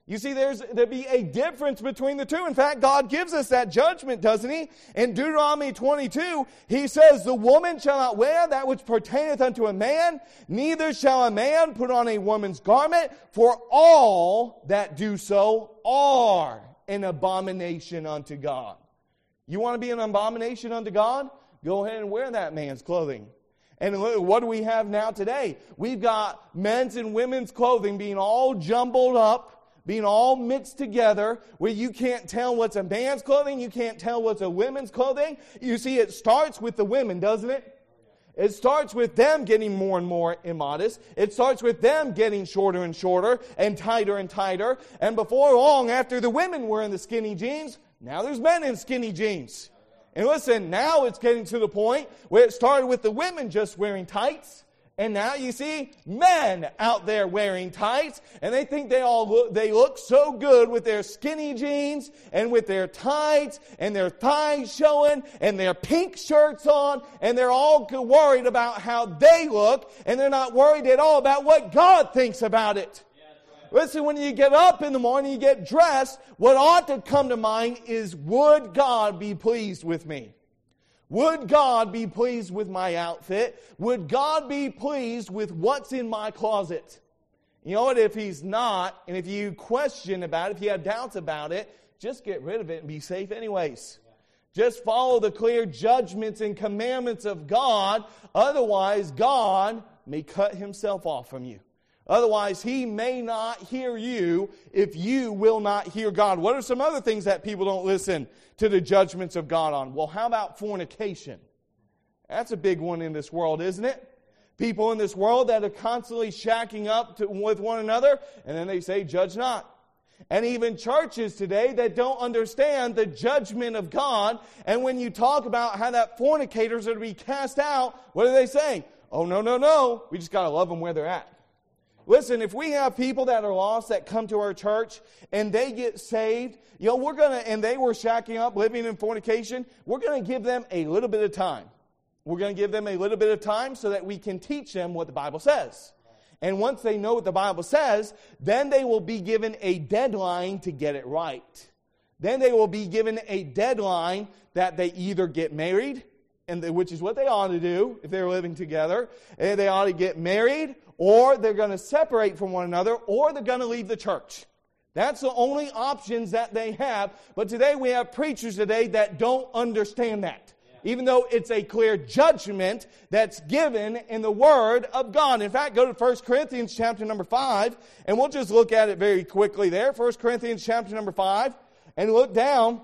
You see, there's there be a difference between the two. In fact, God gives us that judgment, doesn't He? In Deuteronomy twenty-two, He says, the woman shall not wear that which pertaineth unto a man, neither shall a man put on a woman's garment, for all that do so are an abomination unto God. You want to be an abomination unto God? Go ahead and wear that man's clothing. And look, what do we have now today? We've got men's and women's clothing being all jumbled up, being all mixed together, where you can't tell what's a man's clothing, you can't tell what's a women's clothing. You see, it starts with the women, doesn't it? It starts with them getting more and more immodest. It starts with them getting shorter and shorter and tighter and tighter. And before long, after the women were in the skinny jeans, now there's men in skinny jeans. And listen, now it's getting to the point where it started with the women just wearing tights. And now you see men out there wearing tights, and they think they all look, they look so good with their skinny jeans and with their tights and their thighs showing and their pink shirts on, and they're all worried about how they look, and they're not worried at all about what God thinks about it. Listen, when you get up in the morning, you get dressed, what ought to come to mind is, would God be pleased with me? Would God be pleased with my outfit? Would God be pleased with what's in my closet? You know what? If He's not, and if you question about it, if you have doubts about it, just get rid of it and be safe anyways. Just follow the clear judgments and commandments of God. Otherwise, God may cut Himself off from you. Otherwise, He may not hear you if you will not hear God. What are some other things that people don't listen to the judgments of God on? Well, how about fornication? That's a big one in this world, isn't it? People in this world that are constantly shacking up to, with one another, and then they say, judge not. And even churches today that don't understand the judgment of God, and when you talk about how that fornicators are to be cast out, what do they say? Oh, no, no, no. We just got to love them where they're at. Listen, if we have people that are lost that come to our church and they get saved, you know, we're going to, and they were shacking up, living in fornication, we're going to give them a little bit of time. We're going to give them a little bit of time so that we can teach them what the Bible says. And once they know what the Bible says, then they will be given a deadline to get it right. Then they will be given a deadline that they either get married, and they, which is what they ought to do if they're living together, and they ought to get married, or they're going to separate from one another, or they're going to leave the church. That's the only options that they have. But today we have preachers today that don't understand that. Yeah. Even though it's a clear judgment that's given in the Word of God. In fact, go to First Corinthians chapter number five, and we'll just look at it very quickly there. First Corinthians chapter number five, and look down,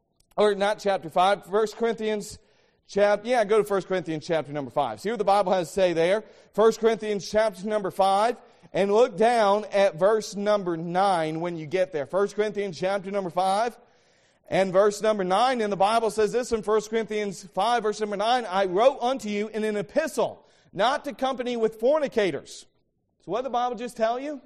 or not chapter five, First Corinthians Chapter, yeah, go to First Corinthians chapter number five. See what the Bible has to say there. First Corinthians chapter number five. And look down at verse number nine when you get there. First Corinthians chapter number five and verse number nine. And the Bible says this in First Corinthians five, verse number nine. I wrote unto you in an epistle, not to company with fornicators. So what did the Bible just tell you?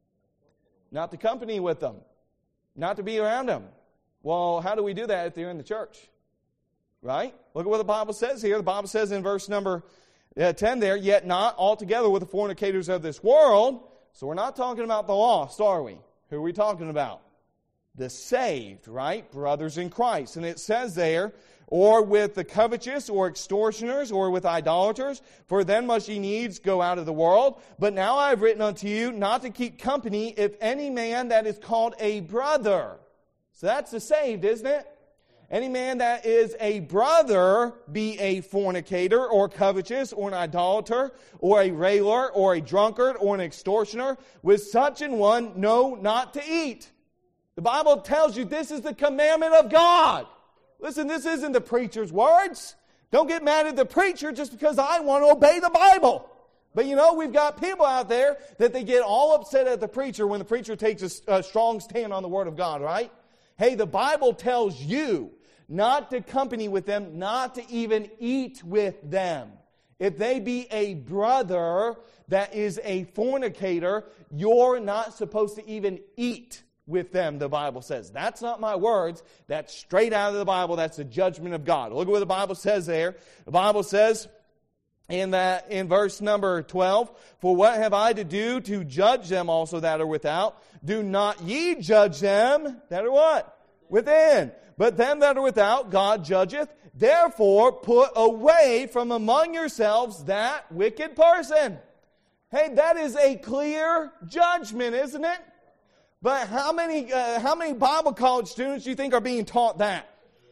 Not to company with them. Not to be around them. Well, how do we do that if they're in the church? Right? Look at what the Bible says here. The Bible says in verse number uh, ten there, yet not altogether with the fornicators of this world. So we're not talking about the lost, are we? Who are we talking about? The saved, right? Brothers in Christ. And it says there, or with the covetous, or extortioners, or with idolaters, for then must ye needs go out of the world. But now I have written unto you not to keep company if any man that is called a brother. So that's the saved, isn't it? Any man that is a brother be a fornicator or covetous or an idolater or a railer or a drunkard or an extortioner, with such an one know not to eat. The Bible tells you this is the commandment of God. Listen, this isn't the preacher's words. Don't get mad at the preacher just because I want to obey the Bible. But you know, we've got people out there that they get all upset at the preacher when the preacher takes a, a strong stand on the Word of God, right? Hey, the Bible tells you not to company with them, not to even eat with them. If they be a brother that is a fornicator, you're not supposed to even eat with them, the Bible says. That's not my words. That's straight out of the Bible. That's the judgment of God. Look at what the Bible says there. The Bible says in that in verse number twelve, for what have I to do to judge them also that are without? Do not ye judge them that are what? Within. But them that are without, God judgeth. Therefore, put away from among yourselves that wicked person. Hey, that is a clear judgment, isn't it? But how many uh, how many Bible college students do you think are being taught that?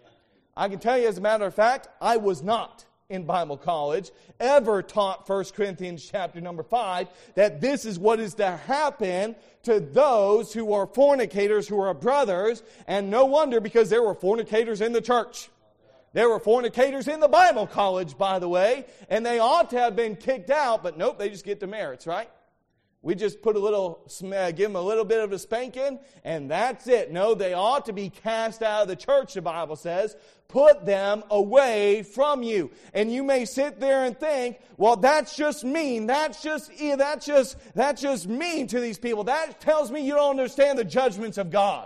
I can tell you, as a matter of fact, I was not in Bible college ever taught First Corinthians chapter number five, that this is what is to happen to those who are fornicators, who are brothers, and no wonder, because there were fornicators in the church. There were fornicators in the Bible college, by the way, and they ought to have been kicked out, but nope, they just get demerits, right? We just put a little, uh, give them a little bit of a spanking, and that's it. No, they ought to be cast out of the church, the Bible says. Put them away from you. And you may sit there and think, well, that's just mean. That's just, that's just, that's just mean to these people. That tells me you don't understand the judgments of God.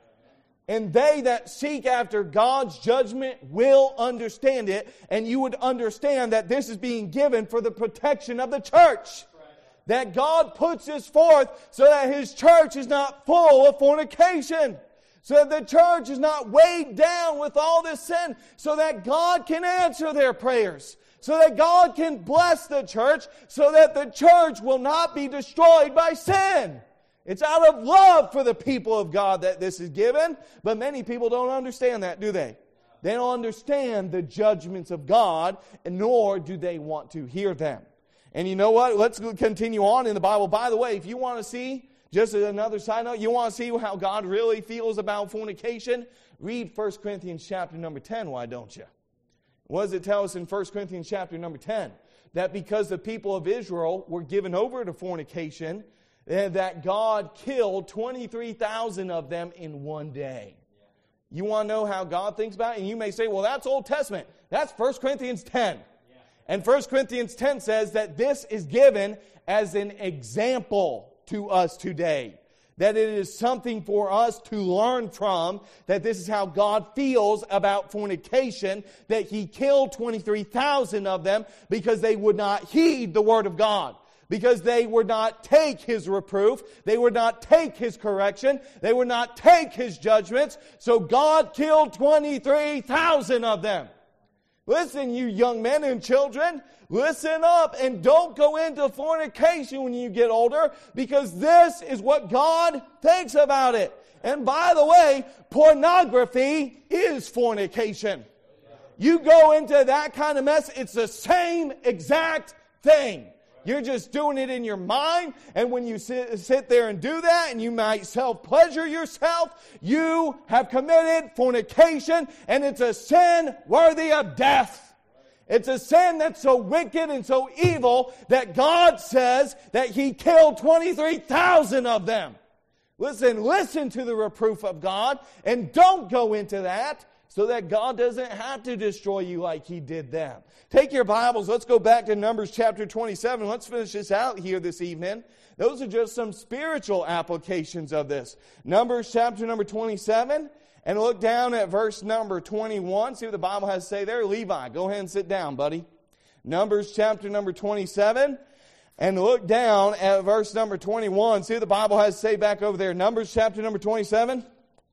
And they that seek after God's judgment will understand it, and you would understand that this is being given for the protection of the church. That God puts this forth so that His church is not full of fornication. So that the church is not weighed down with all this sin. So that God can answer their prayers. So that God can bless the church. So that the church will not be destroyed by sin. It's out of love for the people of God that this is given. But many people don't understand that, do they? They don't understand the judgments of God, nor do they want to hear them. And you know what? Let's continue on in the Bible. By the way, if you want to see, just another side note, you want to see how God really feels about fornication, read First Corinthians chapter number ten, why don't you? What does it tell us in First Corinthians chapter number ten? That because the people of Israel were given over to fornication, that God killed twenty-three thousand of them in one day. You want to know how God thinks about it? And you may say, well, that's Old Testament. That's First Corinthians ten. And First Corinthians ten says that this is given as an example to us today. That it is something for us to learn from, that this is how God feels about fornication, that He killed twenty-three thousand of them because they would not heed the Word of God. Because they would not take His reproof, they would not take His correction, they would not take His judgments. So God killed twenty-three thousand of them. Listen, you young men and children, listen up and don't go into fornication when you get older, because this is what God thinks about it. And by the way, pornography is fornication. You go into that kind of mess, it's the same exact thing. You're just doing it in your mind, and when you sit, sit there and do that, and you might self-pleasure yourself, you have committed fornication, and it's a sin worthy of death. It's a sin that's so wicked and so evil that God says that He killed twenty-three thousand of them. Listen, listen to the reproof of God, and don't go into that, so that God doesn't have to destroy you like He did them. Take your Bibles. Let's go back to Numbers chapter twenty-seven. Let's finish this out here this evening. Those are just some spiritual applications of this. Numbers chapter number twenty-seven. And look down at verse number twenty-one. See what the Bible has to say there. Levi, go ahead and sit down, buddy. Numbers chapter number twenty-seven. And look down at verse number twenty-one. See what the Bible has to say back over there. Numbers chapter number twenty-seven.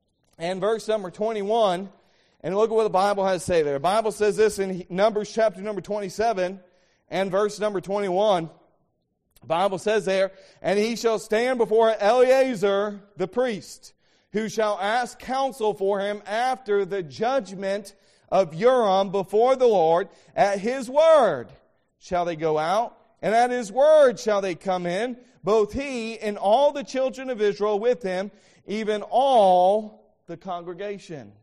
And verse number twenty-one. And look at what the Bible has to say there. The Bible says this in Numbers chapter number twenty-seven and verse number twenty-one. The Bible says there, and he shall stand before Eleazar the priest, who shall ask counsel for him after the judgment of Urim before the Lord. At his word shall they go out, and at his word shall they come in, both he and all the children of Israel with him, even all the congregation.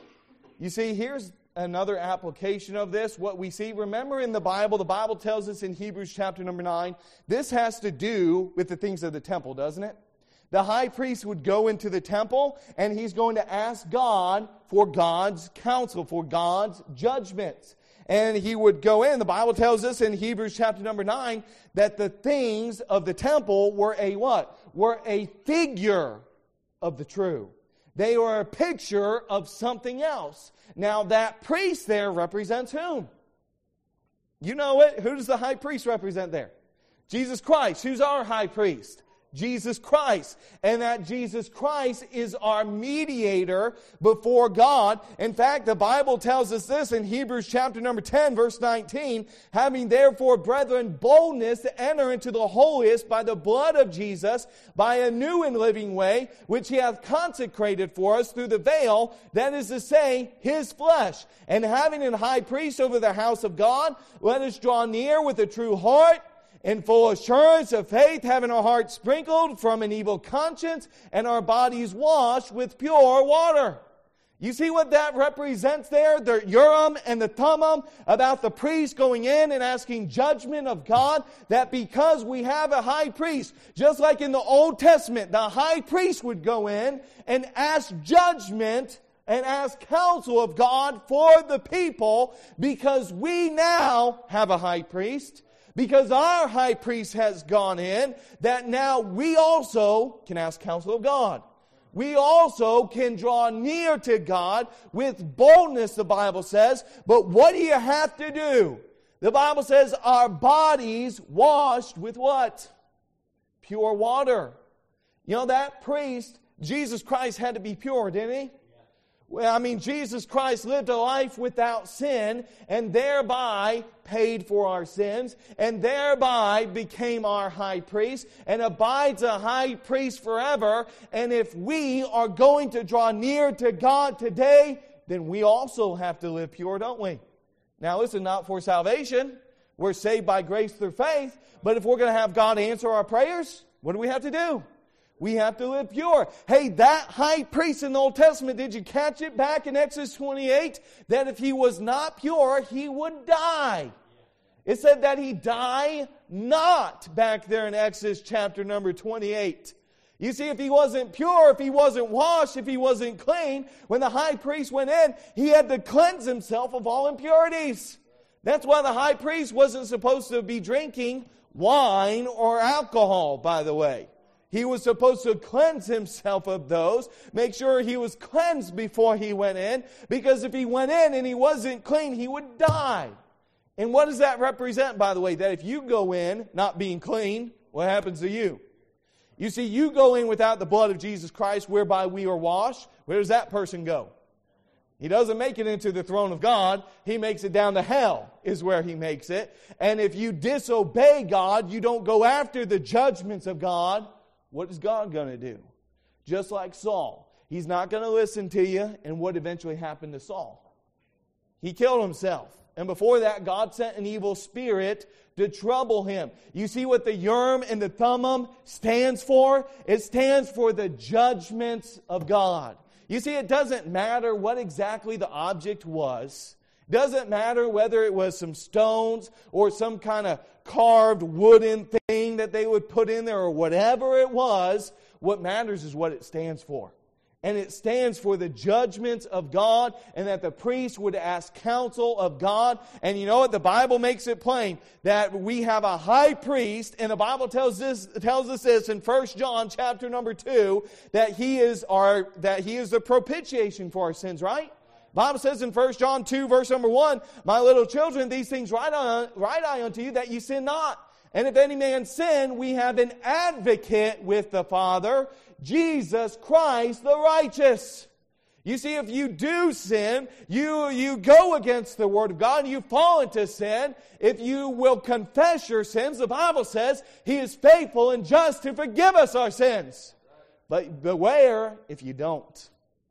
You see, here's another application of this. What we see, remember in the Bible, the Bible tells us in Hebrews chapter number nine, this has to do with the things of the temple, doesn't it? The high priest would go into the temple, and he's going to ask God for God's counsel, for God's judgments. And he would go in. The Bible tells us in Hebrews chapter number nine that the things of the temple were a what? Were a figure of the true. They were a picture of something else. Now that priest there represents whom? You know it. Who does the high priest represent there? Jesus Christ. Who's our high priest? Jesus Christ. And that Jesus Christ is our mediator before God. In fact, the Bible tells us this in Hebrews chapter number ten, verse nineteen, having therefore, brethren, boldness to enter into the holiest by the blood of Jesus, by a new and living way, which he hath consecrated for us through the veil, that is to say, his flesh. And having an high priest over the house of God, let us draw near with a true heart, in full assurance of faith, having our hearts sprinkled from an evil conscience and our bodies washed with pure water. You see what that represents there? The Urim and the Thummim about the priest going in and asking judgment of God. That because we have a high priest, just like in the Old Testament, the high priest would go in and ask judgment and ask counsel of God for the people, because we now have a high priest. Because our high priest has gone in, that now we also can ask counsel of God. We also can draw near to God with boldness, the Bible says. But what do you have to do? The Bible says our bodies washed with what? Pure water. You know, that priest, Jesus Christ, had to be pure, didn't he? Well, I mean, Jesus Christ lived a life without sin and thereby paid for our sins and thereby became our high priest and abides a high priest forever. And if we are going to draw near to God today, then we also have to live pure, don't we? Now listen, not for salvation. We're saved by grace through faith. But if we're going to have God answer our prayers, what do we have to do? We have to live pure. Hey, that high priest in the Old Testament, did you catch it back in Exodus twenty-eight? That if he was not pure, he would die. It said that he die not back there in Exodus chapter number twenty-eight. You see, if he wasn't pure, if he wasn't washed, if he wasn't clean, when the high priest went in, he had to cleanse himself of all impurities. That's why the high priest wasn't supposed to be drinking wine or alcohol, by the way. He was supposed to cleanse himself of those, make sure he was cleansed before he went in, because if he went in and he wasn't clean, he would die. And what does that represent, by the way? That if you go in not being clean, what happens to you? You see, you go in without the blood of Jesus Christ, whereby we are washed. Where does that person go? He doesn't make it into the throne of God. He makes it down to hell, is where he makes it. And if you disobey God, you don't go after the judgments of God. What is God going to do? Just like Saul. He's not going to listen to you. And what eventually happened to Saul? He killed himself. And before that, God sent an evil spirit to trouble him. You see what the Urim and the Thummim stands for? It stands for the judgments of God. You see, it doesn't matter what exactly the object was. Doesn't matter whether it was some stones or some kind of carved wooden thing that they would put in there or whatever it was. What matters is what it stands for. And it stands for the judgments of God, and that the priest would ask counsel of God. And you know what? The Bible makes it plain that we have a high priest, and the Bible tells this tells us this in First John chapter number two, that he is our that he is the propitiation for our sins, right? The Bible says in First John two, verse number one, my little children, these things write, on, write I unto you, that you sin not. And if any man sin, we have an advocate with the Father, Jesus Christ the righteous. You see, if you do sin, you, you go against the Word of God, and you fall into sin. If you will confess your sins, the Bible says He is faithful and just to forgive us our sins. But beware if you don't.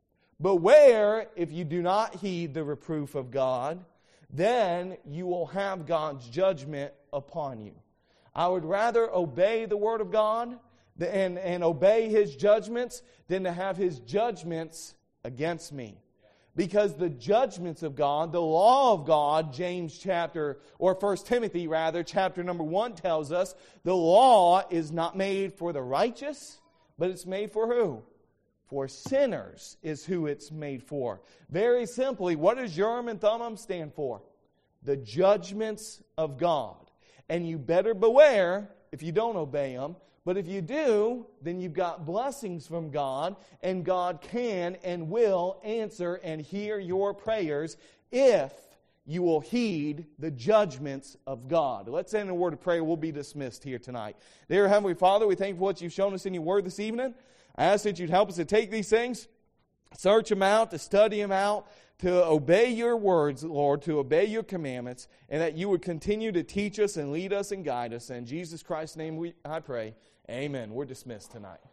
Beware if you do not heed the reproof of God, then you will have God's judgment upon you. I would rather obey the Word of God and, and obey His judgments than to have His judgments against me. Because the judgments of God, the law of God, James chapter, or First Timothy rather, chapter number one tells us, the law is not made for the righteous, but it's made for who? For sinners is who it's made for. Very simply, what does Urim and Thummim stand for? The judgments of God. And you better beware if you don't obey them. But if you do, then you've got blessings from God, and God can and will answer and hear your prayers if you will heed the judgments of God. Let's end in a word of prayer. We'll be dismissed here tonight. Dear Heavenly Father, we thank you for what you've shown us in your word this evening. I ask that you'd help us to take these things, search them out, to study them out, to obey your words, Lord, to obey your commandments, and that you would continue to teach us and lead us and guide us. In Jesus Christ's name we, I pray. Amen. We're dismissed tonight.